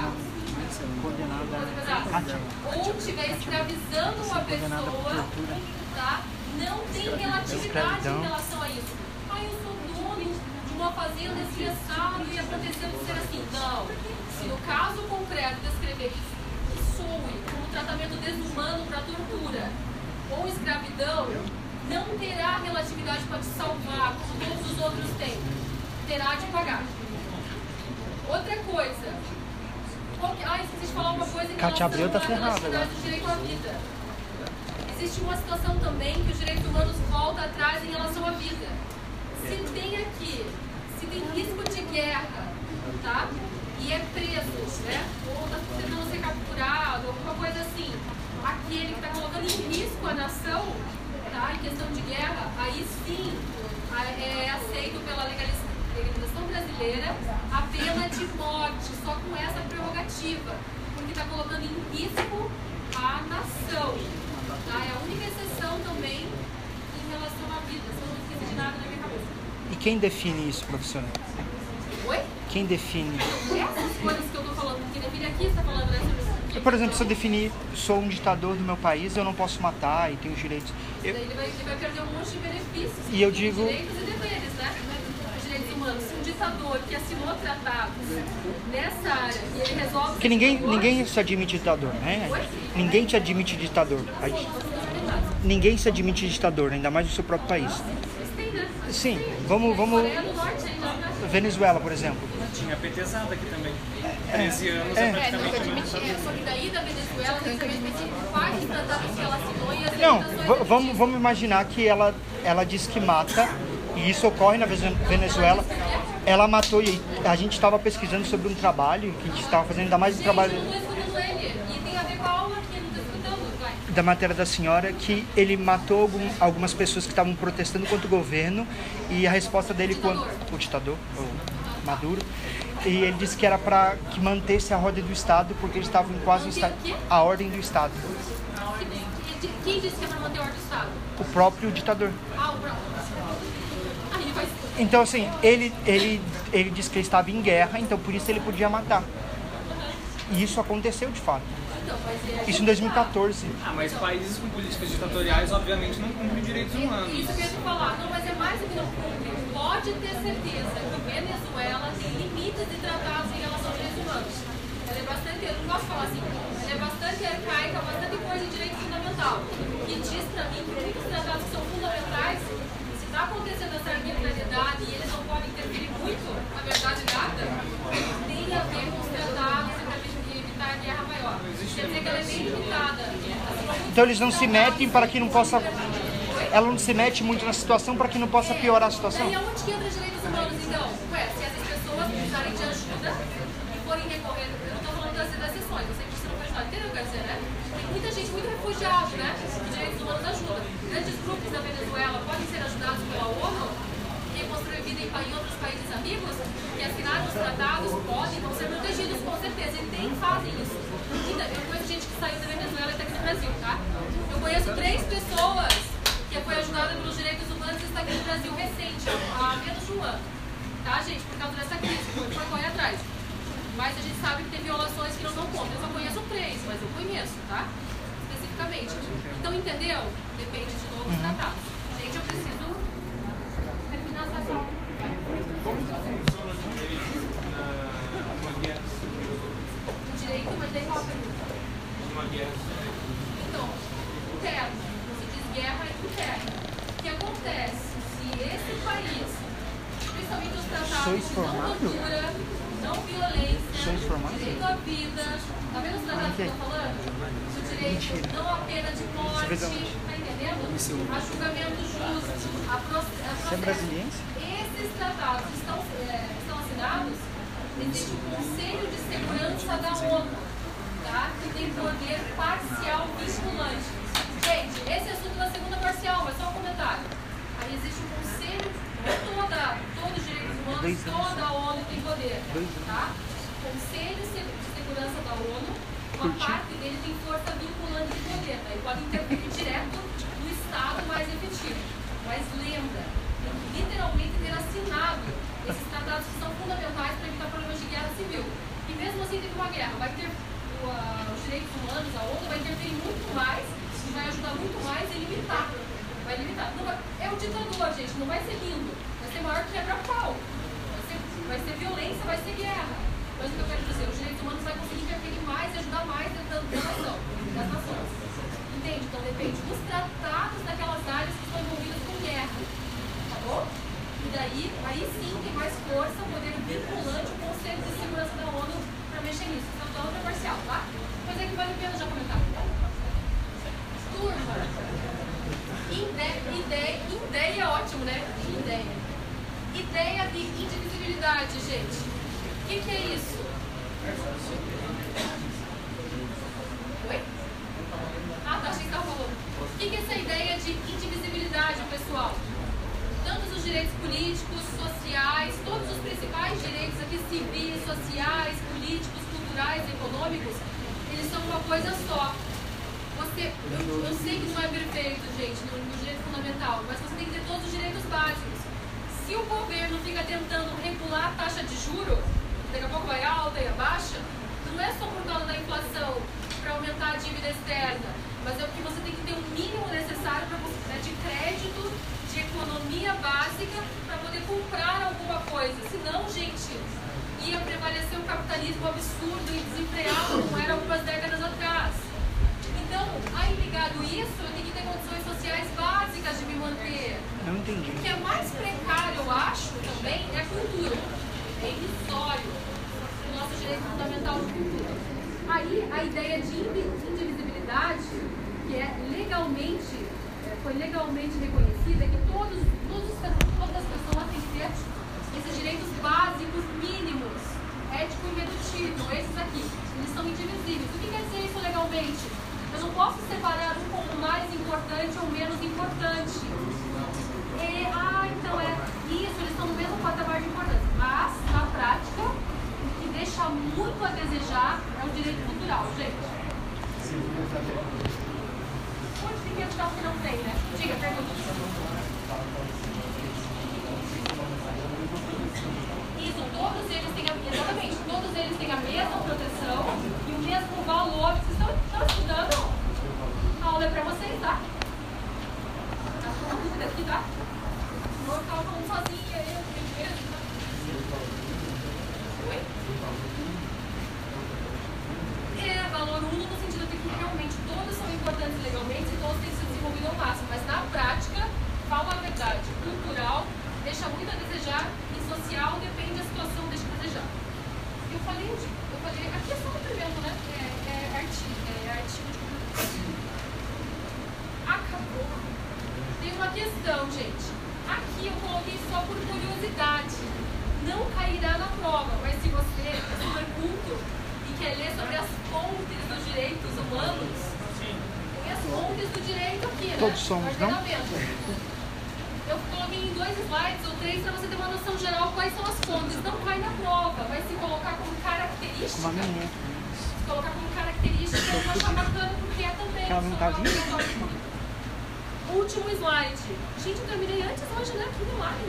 ou estiver escravizando uma pessoa, tá? Não tem relatividade em relação a isso. Ah, eu sou dono de uma fazenda estressado e aconteceu de ser assim. Não. Se no caso concreto descrever que soe como tratamento desumano para tortura ou escravidão, não terá relatividade para te salvar, como todos os outros têm. Terá de pagar. Outra coisa. Esqueci de falar uma coisa em relação à relatividade do direito à vida. Existe uma situação também que os direitos humanos voltam atrás em relação à vida. Se tem risco de guerra, tá? E é preso, né? Ou está tentando ser capturado, alguma coisa assim. Aquele que está colocando em risco a nação, tá? Em questão de guerra, aí sim é aceito pela legislação brasileira a pena de morte, só com essa prerrogativa, porque está colocando em risco a nação. Tá? É a única exceção também em relação à vida, se eu não esqueci de nada na minha cabeça. E quem define isso, professora? Oi? Quem define? Essas coisas que eu estou falando, que define aqui, você está falando dessa. Por exemplo, se eu definir, sou um ditador do meu país, eu não posso matar e tenho os direitos. Daí ele vai perder um monte de benefícios. E eu digo. Direitos e deveres, né? Os direitos humanos. Se um ditador que assinou tratados nessa área e ele resolve. Porque ninguém se admite ditador, né? Ninguém te admite ditador. Ninguém se admite ditador, ainda mais no seu próprio país. Sim, vamos. Venezuela, por exemplo. Tinha petezada aqui também. 13 anos é praticamente admitir. Só que daí da Venezuela tem que admitir quais tratados que ela assinou e as Não, vamos imaginar que ela diz que mata, e isso ocorre na Venezuela. Ela matou, e a gente estava pesquisando sobre um trabalho que a gente estava fazendo, ainda mais um trabalho. Eu não estou escutando ele, e tem a ver com a aula aqui, não estou escutando, vai. Da matéria da senhora, que ele matou algumas pessoas que estavam protestando contra o governo, e a resposta dele o ditador, o Maduro, e ele disse que era para que mantesse a ordem do Estado, porque eles estavam quase a ordem do Estado. Quem disse que é para manter a ordem do Estado? O próprio ditador. O próprio. Aí vai. Então, assim, ele disse que ele estava em guerra, então por isso ele podia matar. E isso aconteceu de fato. Então, mas Isso em 2014. Mas países com políticas ditatoriais, obviamente, não cumprem direitos humanos. Isso que eu ia te falar. Não, mas é mais do que não cumpre. Pode ter certeza que Venezuela tem limites de tratados em relação aos direitos humanos. Ela é bastante, eu não posso falar assim, ela é bastante arcaica, bastante coisa de direito fundamental. E diz pra mim que muitos tratados que são fundamentais, se está acontecendo essa arbitrariedade e eles não podem interferir muito na verdade dada, tem a ver com os tratados para evitar a guerra maior. Quer dizer que ela é bem limitada. Então eles não se metem para que não possa... Ela não se mete muito na situação para que não possa piorar a situação? E aonde que entra os direitos humanos, então? Se essas pessoas precisarem de ajuda e forem recorrer... Eu não estou falando das sessões, eu sei que você não vai ajudar. Entendeu o que eu quero dizer, né? Tem muita gente, muito refugiado, né? Os direitos humanos ajudam. Grandes grupos da Venezuela podem ser ajudados pela ONU e reconstruir vida em outros países amigos que assinaram os tratados, podem, vão ser protegidos com certeza. E fazem isso. Eu conheço gente que saiu da Venezuela e está aqui no Brasil, tá? Eu conheço 3 pessoas que foi ajudada pelos direitos humanos e está aqui no Brasil recente, há menos de um ano. Tá, gente? Por causa dessa crise, foi correr atrás. Mas a gente sabe que tem violações que não dão conta. Eu só conheço 3, mas eu conheço, tá? Especificamente. Então, entendeu? Depende de novo dos tratados. Gente, eu preciso terminar essa sala. O direito, mas daí qual a pergunta? Então, interno. Você diz guerra e terra. O que acontece se esse país, principalmente os tratados de não tortura, não violência, direito à vida, tá vendo os tratados que eu estou falando? O direito não a pena de morte, tá entendendo? A julgamento justo, a processo. Esses tratados estão assinados, existe o Conselho de Segurança da ONU, tá? Que tem poder parcial vinculante. Gente, esse é assunto da segunda parcial, mas só um comentário. Aí existe um conselho, todos os direitos humanos, toda a ONU tem poder, tá? Conselho de Segurança da ONU, uma parte dele tem força vinculante de poder, tá? E pode interferir direto no Estado mais efetivo. Mas lembra, tem que literalmente ter assinado esses tratados que são fundamentais para evitar problemas de guerra civil. E mesmo assim teve uma guerra, vai ter os direitos humanos, a ONU vai interferir muito mais, vai ajudar muito mais e limitar. Vai limitar. Não vai, é o ditador, gente, não vai ser lindo. Vai ser maior quebra-pau. Vai ser violência, vai ser guerra. Mas o que eu quero dizer, os direitos humanos vai conseguir interferir mais e ajudar mais dentro das nações. Entende? Então depende dos tratados daquelas áreas que estão envolvidas com guerra. Tá bom? E daí, aí sim tem mais força, poder vinculante, o Conselho de Segurança da ONU para mexer nisso. Então, da outra parcial, tá? Mas é que vale a pena já comentar. Turma, ideia é ótimo, né? Ideia de indivisibilidade, gente. O que é isso? Oi? Ah, tá, achei que estava falando. O que é essa ideia de indivisibilidade, pessoal? Tanto os direitos políticos, sociais, todos os principais direitos aqui, civis, sociais, políticos, culturais, econômicos, eles são uma coisa só. Eu sei que não é perfeito, gente, no direito fundamental, mas você tem que ter todos os direitos básicos. Se o governo fica tentando regular a taxa de juros, daqui a pouco vai alta e abaixa, não é só por causa da inflação, para aumentar a dívida externa, mas é porque você tem que ter o mínimo necessário de crédito, de economia básica, para poder comprar alguma coisa. Senão, gente, ia prevalecer um capitalismo absurdo e desenfreado, como era algumas décadas atrás. Então, aí ligado isso, eu tenho que ter condições sociais básicas de me manter. Não entendi. O que é mais precário, eu acho, também, é a cultura. É irrisório o nosso direito fundamental de cultura. Aí, a ideia de indivisibilidade, que é legalmente, foi legalmente reconhecida, é que todas as pessoas têm que ter esses direitos básicos mínimos, ético e irredutível, esses aqui, eles são indivisíveis. O que quer dizer isso legalmente? Eu não posso separar um como mais importante ou menos importante. Então é isso, eles estão no mesmo patamar de importância. Mas, na prática, o que deixa muito a desejar é o direito cultural, gente. Onde tem que achar que não tem, né? Diga, pergunta. Isso, todos eles têm exatamente, todos eles têm a mesma proteção e o mesmo valor. Vocês estão não cairá na prova. Mas se você é super culto e quer ler sobre as fontes dos direitos humanos, tem as fontes do direito aqui, né? Todos somos, não? Eu coloquei em 2 slides ou 3 para você ter uma noção geral quais são as fontes. Não cai na prova, vai se colocar como característica. Se colocar como característica, eu vou achar bacana porque é também. Ela não tá vindo? Último slide. Gente, eu terminei antes hoje, né? Que milagre.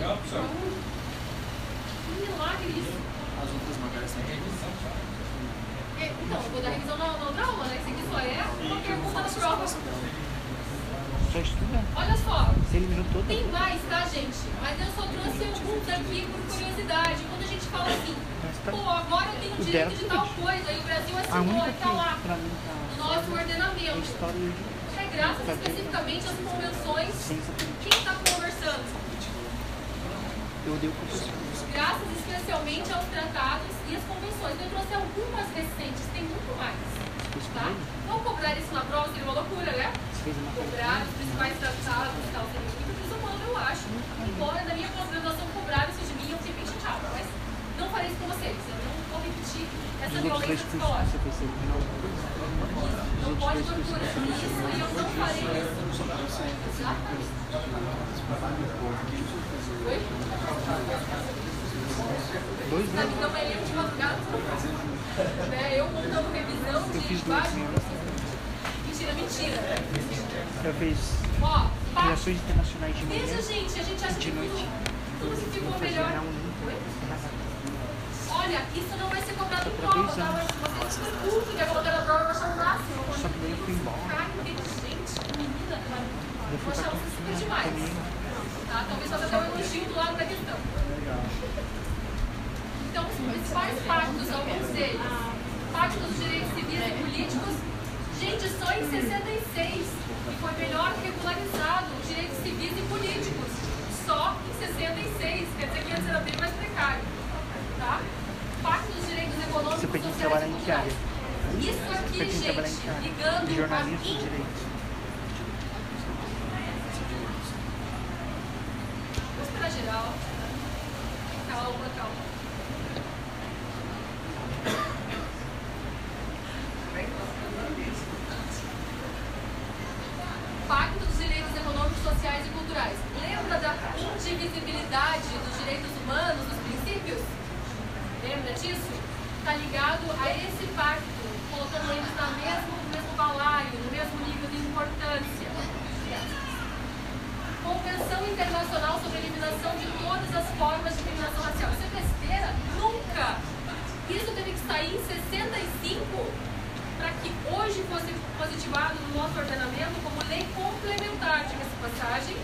Que milagre isso. As outras matérias têm revisão. Então, eu vou dar revisão na outra aula, né? Isso aqui só é uma pergunta da prova. Só estuda. Olha só. Você eliminou toda. Tem mais, tá, gente? Mas eu só trouxe alguns aqui por curiosidade. Quando a gente fala assim, pô, agora eu tenho direito de tal coisa, e o Brasil assinou e tá lá no nosso ordenamento. É graças especificamente às convenções. Quem está conversando? Eu odeio professor. Graças especialmente aos tratados e às convenções. Eu trouxe algumas recentes, tem muito mais. Tá? Não cobrar isso na prova seria uma loucura, né? Cobrar os principais tratados e tal, seria muito desumano, eu acho. Embora na minha pós-graduação cobrar isso de mim, eu fiquei bem chateada. Mas não farei isso com vocês. Eu não vou repetir essa violência psicológica. Não pode torturar isso e eu não farei isso. Exatamente. Oi? Sabe que eu me lembro de madrugada, né? Eu montando revisão de vários. Mentira. Eu fiz relações internacionais de manhã. Veja, gente, a gente acha que tudo se ficou melhor. Olha, isso não vai ser cobrado em prova, tá? Mas você é super culto, quer colocar na prova, eu vou achar o máximo. Só que daí eu fui embora. Cara, inteligente, menina, eu vou achar você super demais. Tá? Talvez faça até um elogio do lado da questão. Então, os principais pactos, alguns deles. Pacto dos direitos civis e políticos. Gente, só em 66 que foi melhor regularizado os direitos civis e políticos. Só em 66. Quer dizer que antes era bem mais precário. Tá? Pacto dos direitos econômicos, Você precisa sociais trabalhar e em que área? culturais. Isso aqui, Você trabalhar em que gente, área? ligando Jornalismo a e direito. Vou esperar geral. Calma. Pacto dos direitos econômicos, sociais e culturais. Lembra da indivisibilidade dos direitos humanos, dos princípios? Lembra disso? Está ligado a esse pacto, colocando eles no mesmo balaio, no mesmo nível de importância. Convenção Internacional sobre a Eliminação de Todas as Formas de Discriminação Racial. Isso é besteira? Nunca! Isso teve que sair em 65 para que hoje fosse positivado no nosso ordenamento como lei complementar, diga-se passagem,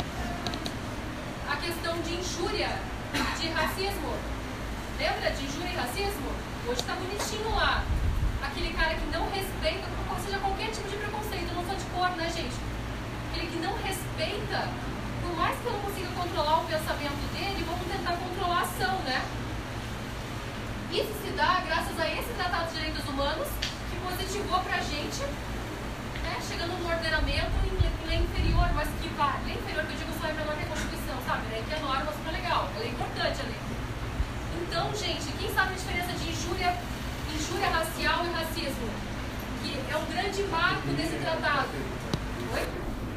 a questão de injúria, de racismo. Lembra de injúria e racismo? Hoje está bonitinho lá. Aquele cara que não respeita, ou seja, qualquer tipo de preconceito, não só de cor, né, gente? Aquele que não respeita, por mais que eu não consiga controlar o pensamento dele, vamos tentar controlar a ação, né? Isso se dá graças a esse Tratado de Direitos Humanos, que positivou pra gente, né, chegando no ordenamento em lei inferior, mas que vale. Lei inferior que eu digo só é menor que a Constituição, sabe? Lei que é norma super legal, ela é importante a lei. Então, gente, quem sabe a diferença de injúria racial e racismo? Que é um grande marco desse tratado. Oi?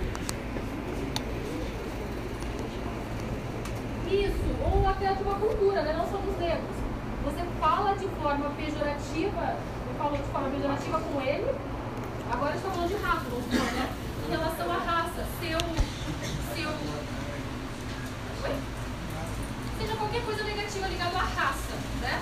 Isso, ou até de uma cultura, né? Não só dos negros. Você fala de forma pejorativa, eu falo de forma pejorativa com ele, agora estou falando de raça, vamos supor, né? Em relação à raça, Oi? Seja qualquer coisa negativa ligada à raça, né?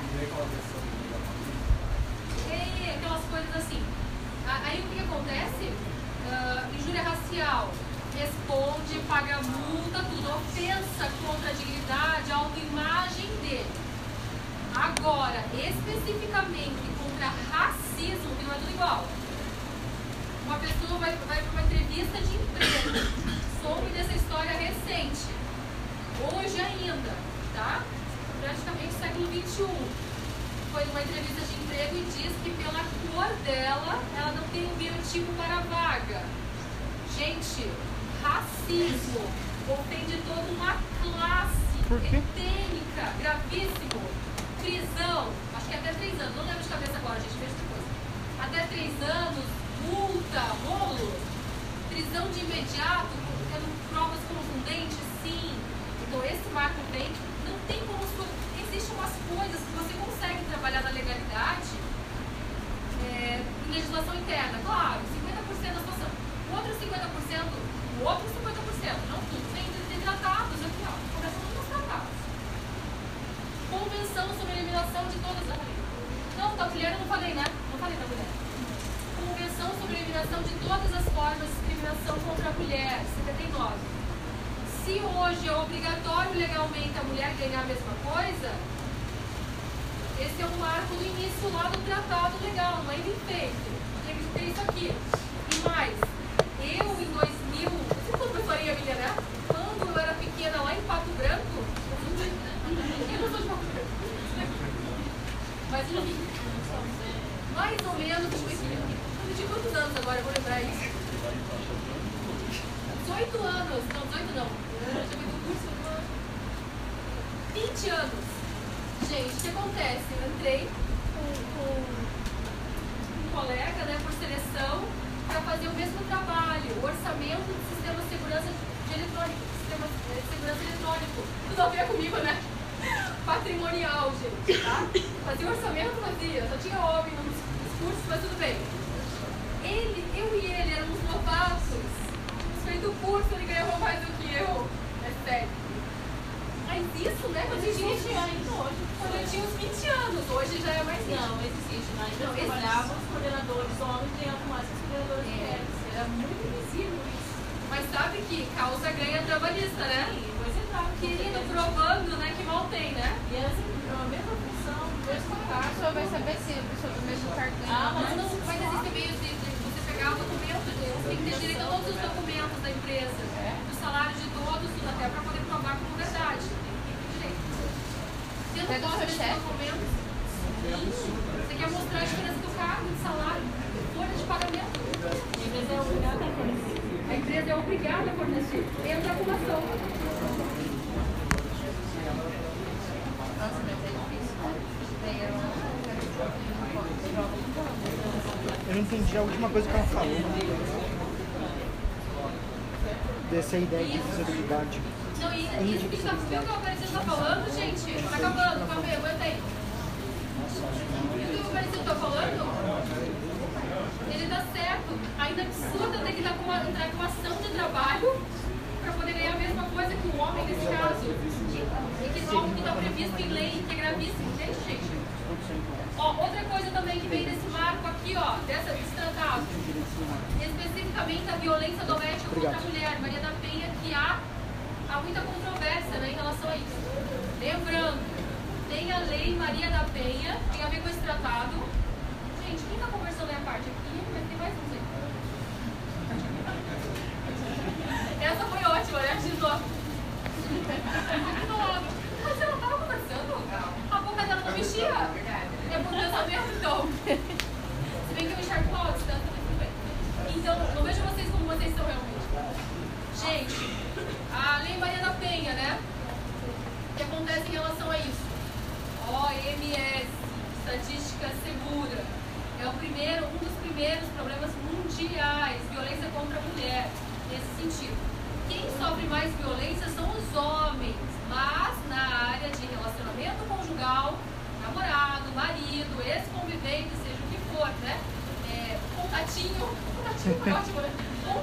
E aquelas coisas assim. Aí o que acontece? Injúria racial, responde, paga multa, tudo. Ofensa contra a dignidade, a autoimagem dele. Agora, especificamente contra racismo, que não é tudo igual. Uma pessoa vai para uma entrevista de emprego, soube dessa história recente, hoje ainda, tá? Praticamente século XXI. Foi numa entrevista de emprego e diz que pela cor dela, ela não tem um biotipo para a vaga. Gente, racismo ofende toda uma classe etênica, gravíssimo. 3 anos, multa, rolo, prisão de imediato, tendo provas contundentes, sim. Então esse marco vem, não tem como... Existem umas coisas que você consegue trabalhar na legalidade em legislação interna, claro, 50% da situação. O outro 50%, não tudo, tem tratados aqui, ó, começando nos tratados. Convenção sobre a eliminação de todas as... Não, da mulher eu não falei, né? Não falei da mulher. Convenção sobre a eliminação de todas as formas de discriminação contra a mulher, 79. Se hoje é obrigatório legalmente a mulher ganhar a mesma coisa, esse é um marco do início lá do tratado legal, não é bem feito. Tem que ter isso aqui. E mais, eu em 2000, você foi professorinha minha, né? Quando eu era pequena lá em Pato Branco, eu não sou de Pato Branco, mas enfim, mais ou menos, eu tinha quantos anos agora, eu vou lembrar isso. 18 anos, não, 18 não, eu já fiz o curso, 20 anos. Gente, o que acontece? Eu entrei com um colega, né, por seleção, para fazer o mesmo trabalho, o orçamento do sistema de segurança eletrônico, sistema de segurança eletrônico, tudo a ver comigo, né? Patrimonial, gente, tá? Fazia orçamento, só tinha homem nos cursos, mas tudo bem. Eu e ele éramos novatos, feito o curso, ele ganhou mais do que eu, é sério. Mas isso, né, quando eu tinha uns 20 anos, hoje já é mais isso. Não, existe, mas não trabalhava os coordenadores homens ganhavam mais que os coordenadores mulheres. Era muito visível isso. Mas sabe que causa ganha trabalhista, né? Sim, pois entrava. Querido, provando, né, que mal tem, né? E é assim, a mesma função, o mesmo cargo. A pessoa vai saber se a pessoa do mesmo cargo ganha. Mas existe meio de você pegar o documento, você tem que ter direito a todos os documentos da empresa, do salário de todos, tudo até para poder provar como verdade. Tendo posse desses documentos, você quer mostrar a diferença do cargo, de salário, folha de pagamento. A empresa é obrigada a fornecer. A empresa é obrigada a fornecer. Entra a acumação. Nossa, mas é difícil, né? Daí Eu não entendi a última coisa que ela falou. Dessa ideia de visibilidade. Não, e isso que viu que o Aparecido está falando, gente? Tá acabando, calma aí, aguenta aí. Viu o que o Aparecido está falando? Ele tá certo. Ainda absurda ter que entrar com uma ação de trabalho para poder ganhar a mesma coisa que o homem nesse caso. E que não está previsto em lei, que é gravíssimo, entende, gente? Ó, outra coisa também que vem desse marco aqui, ó, desse tratado. Especificamente a violência doméstica contra a mulher. Maria da Penha, que há muita controvérsia, né, em relação a isso. Lembrando, tem a lei Maria da Penha, tem a ver com esse tratado. Gente, quem está conversando é a parte aqui, mas tem mais uns aí. Essa foi ótima, né? Mas ela estava conversando? A boca dela não mexia? É por pensamento, então. Se bem que eu enxergo mal, distância, mas tudo bem. Então, não vejo vocês como vocês são realmente. Gente, a Lei Maria da Penha, né? O que acontece em relação a isso? OMS, Estatística Segura. É um dos primeiros problemas mundiais, violência contra a mulher, nesse sentido. Quem sofre mais violência são os homens, mas na área de relacionamento conjugal, namorado, marido, ex-convivente, seja o que for, né? Contatinho foi ótimo, né?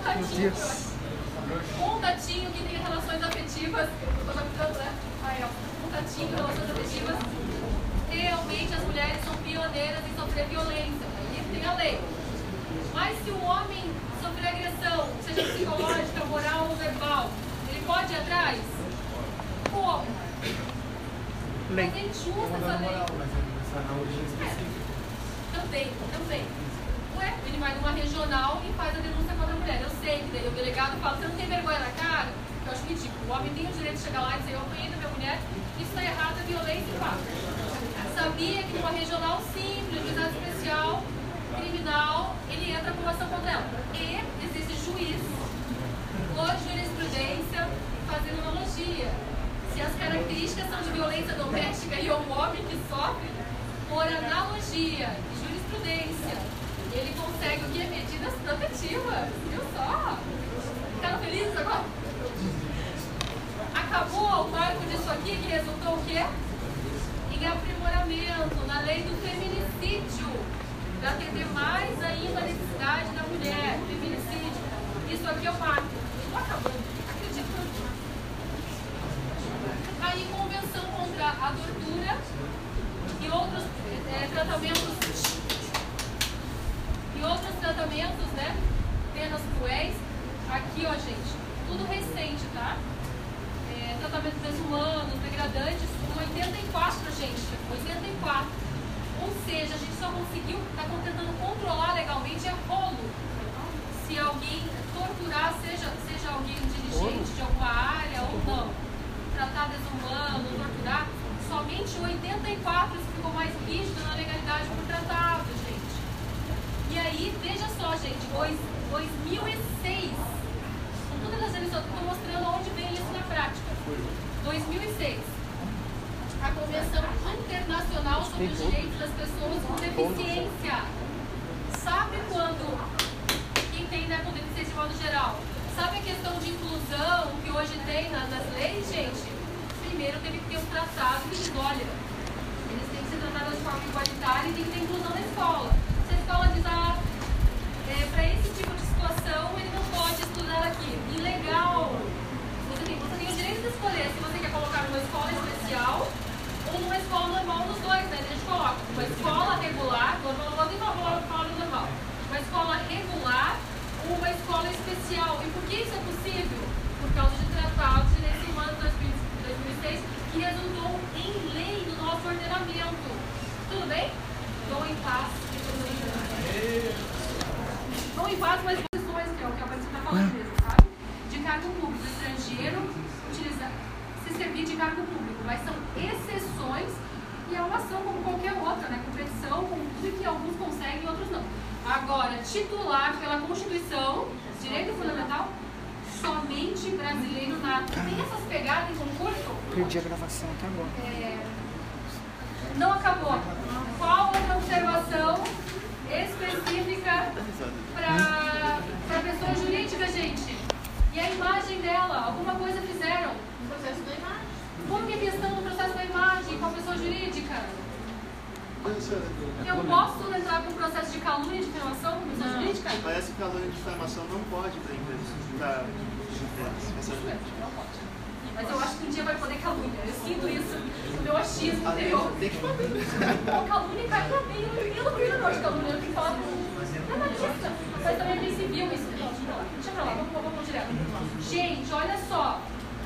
Contatinho que tem relações afetivas, eu tô adaptando, né? Contatinho, relações afetivas. Realmente as mulheres são pioneiras em sofrer violência, isso tem a lei. Mas se o homem sofrer agressão, seja psicológica, moral ou verbal, ele pode ir atrás? Como? Lei. Mas é injusta essa lei. Também. Ué, ele vai numa regional e faz a denúncia contra a mulher. Eu sei que daí o delegado fala, você não tem vergonha na cara? Eu acho ridículo. O homem tem o direito de chegar lá e dizer, eu apanhei da minha mulher, isso está errado, é violência e fato. Sabia que numa regional simples, juizado especial, criminal, ele entra com ação contra ela. E existe juiz, por jurisprudência, fazendo analogia. Se as características são de violência doméstica e o homem que sofre, por analogia e jurisprudência, ele consegue o quê? Medidas protetivas. Viu só? Ficaram felizes agora? Acabou o marco disso aqui, que resultou o quê? Em aprimoramento na lei do feminicídio, para atender mais ainda a necessidade da mulher. Feminicídio. Isso aqui é o marco. Estou acabando. Acredito. Aí, convenção contra a tortura e outros tratamentos, né? Penas cruéis. Aqui, ó, gente, tudo recente, tá? Tratamentos desumanos, degradantes, 84, gente. 84. Ou seja, a gente só conseguiu, tá tentando controlar legalmente é rolo. Se alguém torturar, seja alguém dirigente de alguma área ou não. Tratar desumano, torturar, somente 84 ficou mais rígido na legalidade por tratado, gente. E aí, veja só, gente, 2006, com todas as eleições, estou mostrando onde vem isso na prática. 2006, a Convenção Internacional sobre os Direitos das Pessoas com Deficiência. Sabe quando, quem tem, né, com deficiência de modo geral, sabe a questão de inclusão que hoje tem nas leis, gente? Primeiro teve que ter um tratado que diz, olha, eles têm que ser tratados de forma igualitária e tem que ter inclusão na escola. Se a escola diz, para esse tipo de situação, ele não pode estudar aqui. Ilegal. Você tem o direito de escolher se você quer colocar numa escola especial ou numa escola normal, nos dois, né? A gente coloca uma escola regular, normal, não vou nem falar normal, uma escola regular ou uma escola especial. E por que isso é possível? Por causa de tratados de direitos humanos de 2006, que resultou em lei no nosso ordenamento. Tudo bem? Estou em paz. Estou em paz, mas posições, que é o que a Patrícia está falando mesmo, sabe? De cargo público estrangeiro, se servir de cargo público, mas são exceções e é uma ação como qualquer outra, né? Competição, com tudo que alguns conseguem e outros não. Agora, titular pela Constituição, direito fundamental, somente brasileiro nato. Tem essas pegadas em concurso? Perdi a gravação até agora. Não acabou. Qual outra observação específica para pessoa jurídica, gente? E a imagem dela? Alguma coisa fizeram? O processo da imagem. Como que é a questão do processo da imagem com a pessoa jurídica? Eu posso entrar com um processo de calúnia e difamação com a pessoa jurídica? Parece que calúnia e difamação não pode para a empresa. Não pode. Mas eu acho que um dia vai poder calúnia. Eu sinto isso no meu achismo interior. Bom, calúnia caiu bem. Eu não gosto de calúnia, eu tenho que falar com analista. Mas também é bem civil isso. Deixa pra lá, vamos direto. Gente, olha só.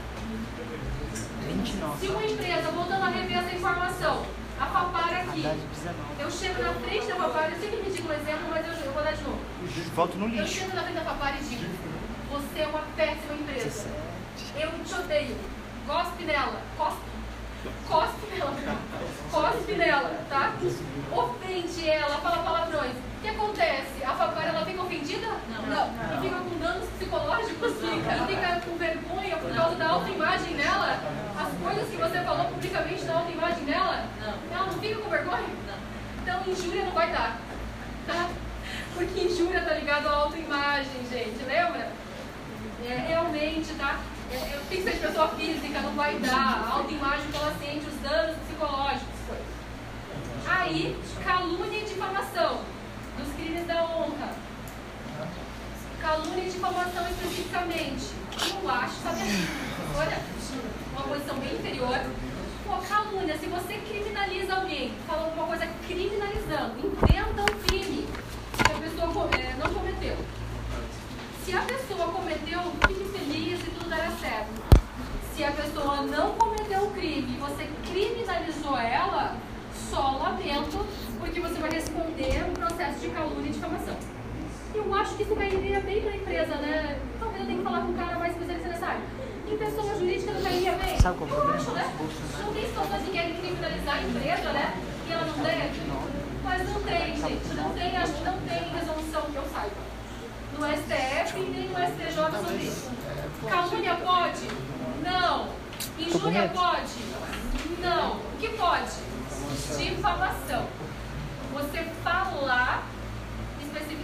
29. Se uma empresa, voltando a rever essa informação, a Fapar aqui, eu chego na frente da Fapar, eu sempre me digo um exemplo, mas eu vou dar de novo. Volto no Eu lixo. chego na frente da Fapar e digo, você é uma péssima empresa. Eu te odeio. Cospe nela. Cospe nela, tá? Ofende ela, fala palavrões. O que acontece? A Fapar, ela fica ofendida? Não. E fica com danos psicológicos? Fica com vergonha por causa da autoimagem dela? As coisas que você falou publicamente da autoimagem dela? Ela não fica com vergonha? Então, injúria não vai dar. Tá? Porque injúria tá ligado à autoimagem, gente. Lembra? Realmente, tá? Tem que ser de pessoa física, não vai dar. A autoimagem que ela sente, os danos psicológicos. Aí, calúnia e difamação dos crimes da honra. Calúnia e difamação especificamente. Eu acho, sabe assim, olha, uma posição bem inferior. Pô, calúnia, se você criminaliza alguém, fala alguma coisa criminalizando, inventa um crime que a pessoa não cometeu. Se a pessoa cometeu, fique feliz e tudo dará certo. Se a pessoa não cometeu o crime e você criminalizou ela, só lamento, porque você vai responder um processo de calúnia e difamação. Eu acho que isso cairia bem para a empresa, né? Talvez eu tenha que falar com um cara mais especialista nessa área. Em pessoa jurídica não cairia bem? Sabe qual é o Eu problema? acho, né? Não tem situações que querem criminalizar a empresa, né? E ela não deve? Mas não tem, gente. Não tem, acho que não tem resolução que eu saiba. No STF e nem no STJ sobre isso. Calúnia pode? Não. Injúria pode? Não. O que pode? Difamação. Você falar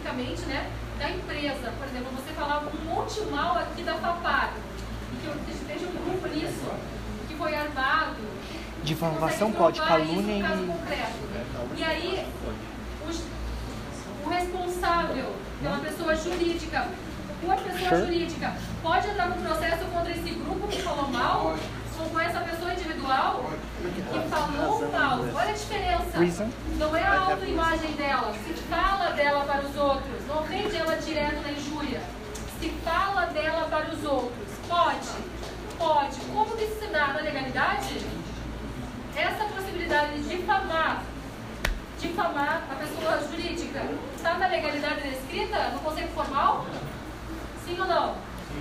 especificamente, né, da empresa. Por exemplo, você falar um monte mal aqui da FAPAR, que esteja um grupo nisso, que foi armado. Difamação pode, calúnia e aí, o responsável pela pessoa jurídica, jurídica, pode entrar no processo contra esse grupo que falou mal, ou com essa pessoa individual que falou mal. Olha a diferença. Não é a autoimagem dela. Se fala dela para os outros, não ofende ela direto na injúria. Se fala dela para os outros, pode. Como que se dá na legalidade? Essa possibilidade de difamar a pessoa jurídica está na legalidade descrita, no conceito formal? Sim ou não?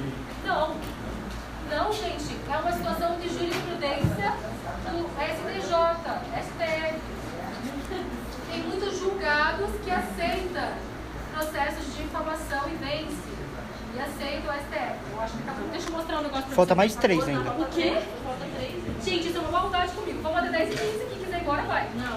Não, gente. É uma situação de jurisprudência do STJ, STF. Tem muitos julgados que aceitam processos de difamação e vence. E aceita o STF. Eu acho que acabou. Deixa eu mostrar um negócio pra Falta vocês. mais 3 ainda. O quê? Falta 3? Gente, isso é uma maldade comigo. Vamos até 10 e 15. Quem quiser ir embora, vai. Não.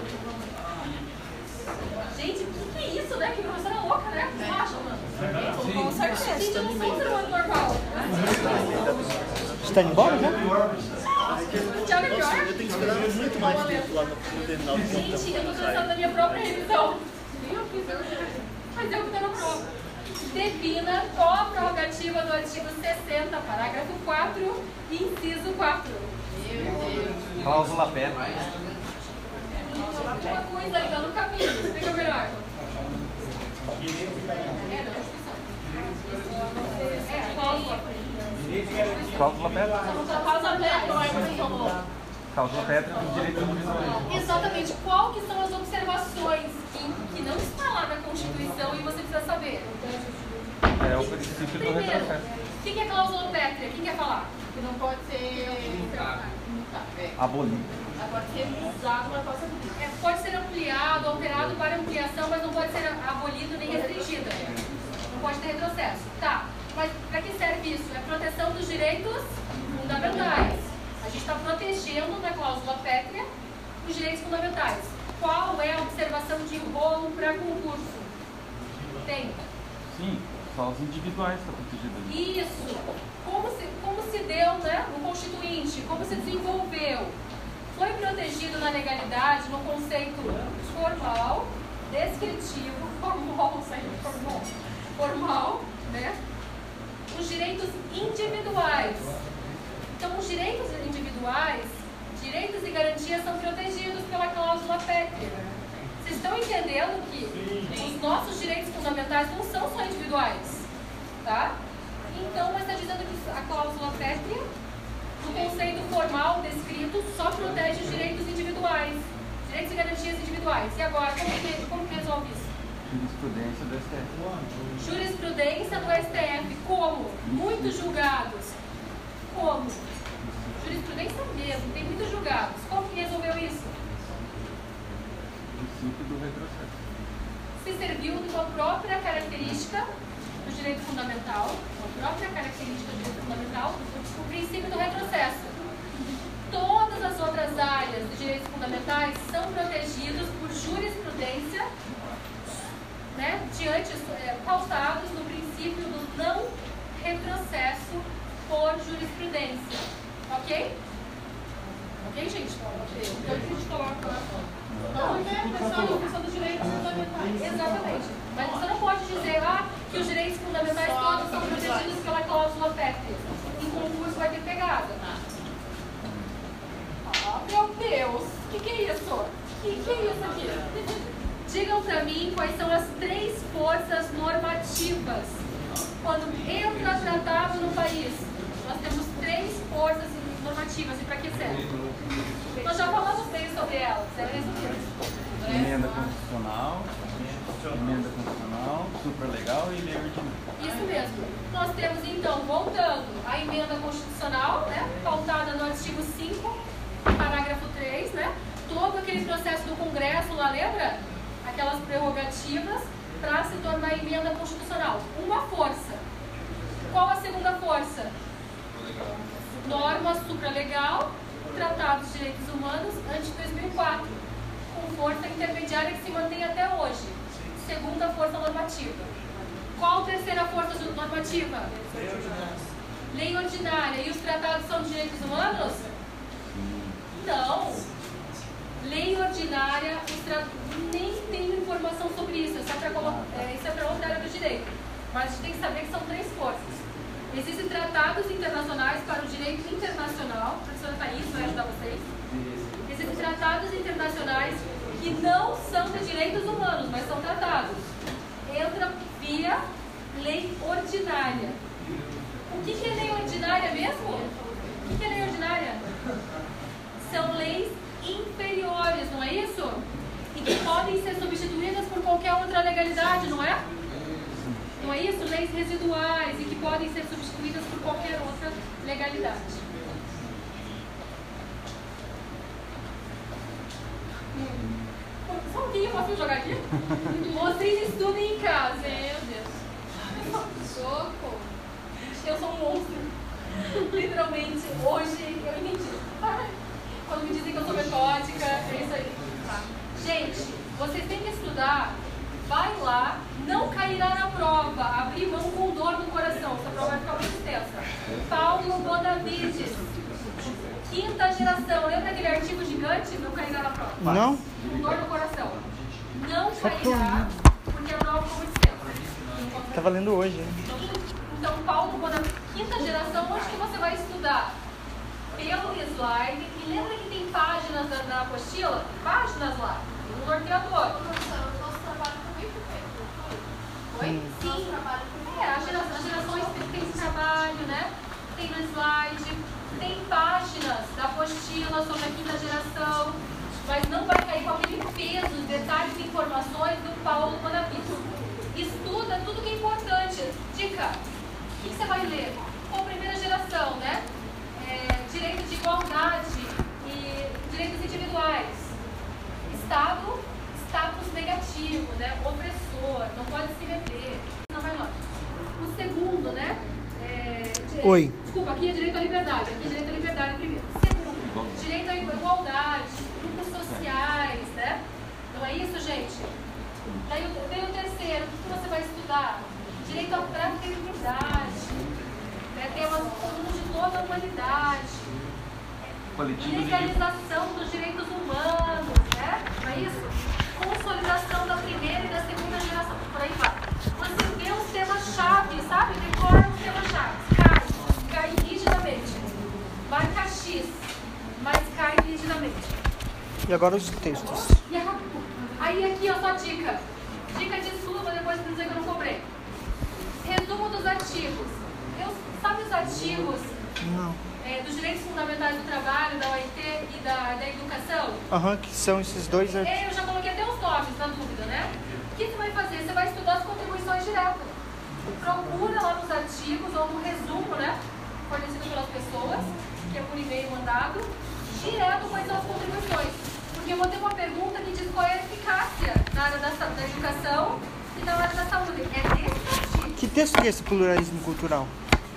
Gente, o que é isso, né? Que professora louca, né? Vocês acham, mano? Com certeza. Gente, eu não sou um ser humano normal. Você tá indo embora, né? Tiago é pior? Eu tenho que esperar muito mais tempo lá no terminal de plantão. Gente, eu tô cansada da minha própria revisão. Mas eu que tô na prova. Defina qual a prerrogativa do artigo 60, parágrafo 4, inciso 4. Cláusula pétrea. Uma coisa ali, tá no caminho. Explica melhor. Cláusula pétrea. Cláusula pétrea. Cláusula pétrea dos direitos individuais. Exatamente. Qual que são as observações que não está lá na Constituição e você precisa saber? É o princípio do Primeiro, retrocesso. o que é cláusula pétrea? Quem quer falar? Que não pode ser Abolido. pode ser usado, mas pode ser Pode ser ampliado, alterado para ampliação, mas não pode ser abolido nem restringido. Não pode ter retrocesso. Tá, mas para que serve isso? É proteção dos direitos fundamentais. A gente está protegendo na cláusula pétrea os direitos fundamentais. Qual é a observação de rolo para concurso? Tem. Sim, só os individuais estão protegidos. Isso. Como se deu, né, no Constituinte? Como se desenvolveu? Foi protegido na legalidade, no conceito formal, descritivo, formal, né? Os direitos individuais. Então, os direitos individuais, direitos e garantias são protegidos pela cláusula pétrea. Vocês estão entendendo que os nossos direitos fundamentais não são só individuais, tá? Então, mas está dizendo que a cláusula pétrea, no conceito formal descrito, só protege os direitos individuais, direitos e garantias individuais. E agora, como que resolve isso? Jurisprudência do STF. Jurisprudência do STF. Como? Muitos julgados. Como? Jurisprudência mesmo, tem muitos julgados. Como que resolveu isso? Princípio do retrocesso. Se serviu de uma própria característica do direito fundamental, uma própria característica do direito fundamental, o princípio do retrocesso. Todas as outras áreas de direitos fundamentais são protegidos por jurisprudência, né, pautados no princípio do não retrocesso por jurisprudência. Ok? Ok, gente? Ok. Então a gente coloca lá. Não, é questão dos direitos fundamentais. Exatamente. Mas você não pode dizer que os direitos fundamentais todos são protegidos pela cláusula pétrea. Em concurso vai ter pegada. Meu Deus! O que é isso? O que é isso aqui? Digam pra mim quais são as 3 forças normativas. Quando entra tratado no país, nós temos 3 forças normativas. E para que serve? Nós já falamos bem sobre elas. É isso mesmo. Emenda constitucional, supralegal e lei ordinária. Isso mesmo. Nós temos então, voltando, a emenda constitucional, né, pautada no artigo 5, parágrafo 3, né? Todo aquele processo do Congresso lá, lembra? Aquelas prerrogativas para se tornar emenda constitucional. Uma força. Qual a segunda força? Norma supralegal, Tratado dos Direitos Humanos, antes de 2004, com força intermediária que se mantém até hoje. Segunda força normativa. Qual a terceira força normativa? Lei ordinária. E os tratados são direitos humanos? Não. Lei ordinária, nem tenho informação sobre isso. Isso é para outra área do direito. Mas a gente tem que saber que são 3 forças. Existem tratados internacionais para o direito internacional. A professora Thaís vai ajudar vocês. Existem tratados internacionais que não são de direitos humanos, mas são tratados. Entra via lei ordinária. O que é lei ordinária mesmo? O que é lei ordinária? São leis inferiores, não é isso? E que podem ser substituídas por qualquer outra legalidade, não é? Não é isso? Leis residuais e que podem ser substituídas por qualquer outra legalidade. Só um pouquinho, posso jogar aqui? Vocês estudem em casa. Meu Deus. Socorro. Eu sou um monstro. Literalmente, hoje eu entendi. Quando me dizem que eu sou metódica, é isso aí. Tá. Gente, vocês têm que estudar. Vai lá, não cairá na prova. Abrir mão com dor no coração. Essa prova vai ficar muito extensa. Paulo Bonavides. 5ª geração. Lembra aquele artigo gigante? Não cairá na prova. Não? Com dor no coração. Não cairá, porque a prova ficou muito extensa. Tá valendo hoje, hein? Então, Paulo Bonavides, 5ª geração, onde que você vai estudar? Pelo slide. E lembra que tem páginas na apostila? Páginas lá. No norteador. Oi? Sim. As gerações têm esse trabalho, né? Tem no slide, tem páginas da apostila sobre a 5ª geração, mas não vai cair com aquele peso, detalhes e informações do Paulo Bonavides. Estuda tudo que é importante. Dica: o que você vai ler? Com a 1ª geração, né? Direito de igualdade e direitos individuais. Estado, status negativo, né? Opressor, não pode se meter. Não vai lá. O segundo, né? Oi. Desculpa, aqui é direito à liberdade. Aqui é direito à liberdade primeiro. Segundo, direito à igualdade, grupos sociais, né? Não é isso, gente? Daí vem o terceiro. O que você vai estudar? Direito à fraternidade, né? Temas comuns de toda a humanidade. Legalização dos direitos humanos, né? Não é isso? Consolidação da 1ª e da 2ª geração. Por aí vai. Você vê os temas-chave, sabe? Decora os temas-chave. Cai rigidamente. Marca X, mas cai rigidamente. E agora os textos. Aí aqui, ó, só dica. Dica de estudo, depois pra dizer que eu não cobrei. Resumo dos artigos. Sabe os artigos dos direitos fundamentais do trabalho, da OIT e da educação? Que são esses dois artigos. Eu já coloquei até os nomes, na dúvida, né? O que você vai fazer? Você vai estudar as contribuições diretas. Procura lá nos artigos, ou no resumo, né? Fornecido pelas pessoas, que é por e-mail mandado, direto quais são as contribuições. Porque eu vou ter uma pergunta que diz qual é a eficácia na área da educação e na área da saúde. É desse artigo. Que texto é esse, pluralismo cultural?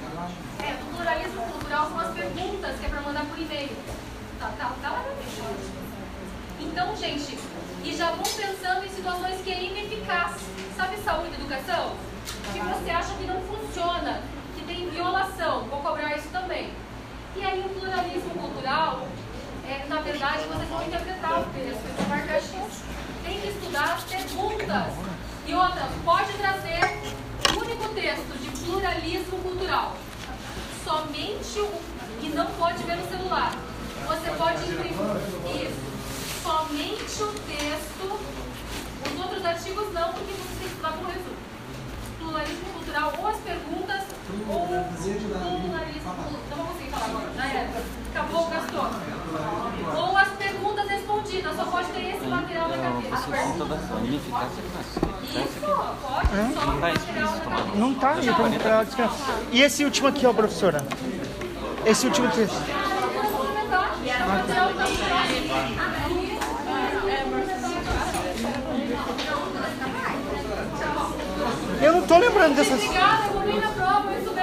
O pluralismo cultural são as perguntas que é para mandar por e-mail. Tá lá no vídeo. Então, gente, e já vão pensando em situações que é ineficaz. Sabe saúde e educação? Que você acha que não funciona, que tem violação. Vou cobrar isso também. E aí o pluralismo cultural, na verdade, vocês vão interpretar o texto, vocês vão marcar X. Tem que estudar as perguntas. E outra, pode trazer o único texto de pluralismo cultural. Somente e não pode ver no celular. Você pode imprimir isso. Somente o texto. Os outros artigos não, porque você tem que estudar pelo resumo. Pluralismo cultural, ou as perguntas, ou o pluralismo cultural. Não vou conseguir falar agora, já era. Acabou, gastou. Ou as perguntas respondidas, só pode ter esse material na cabeça. Você conta da ineficácia que Isso, pode, só o material na cabeça. Não tá, eu tô pra descansar. E esse último aqui, ó, professora? Esse último texto. Eu não tô lembrando dessas. Obrigada, eu vou vir na prova, eu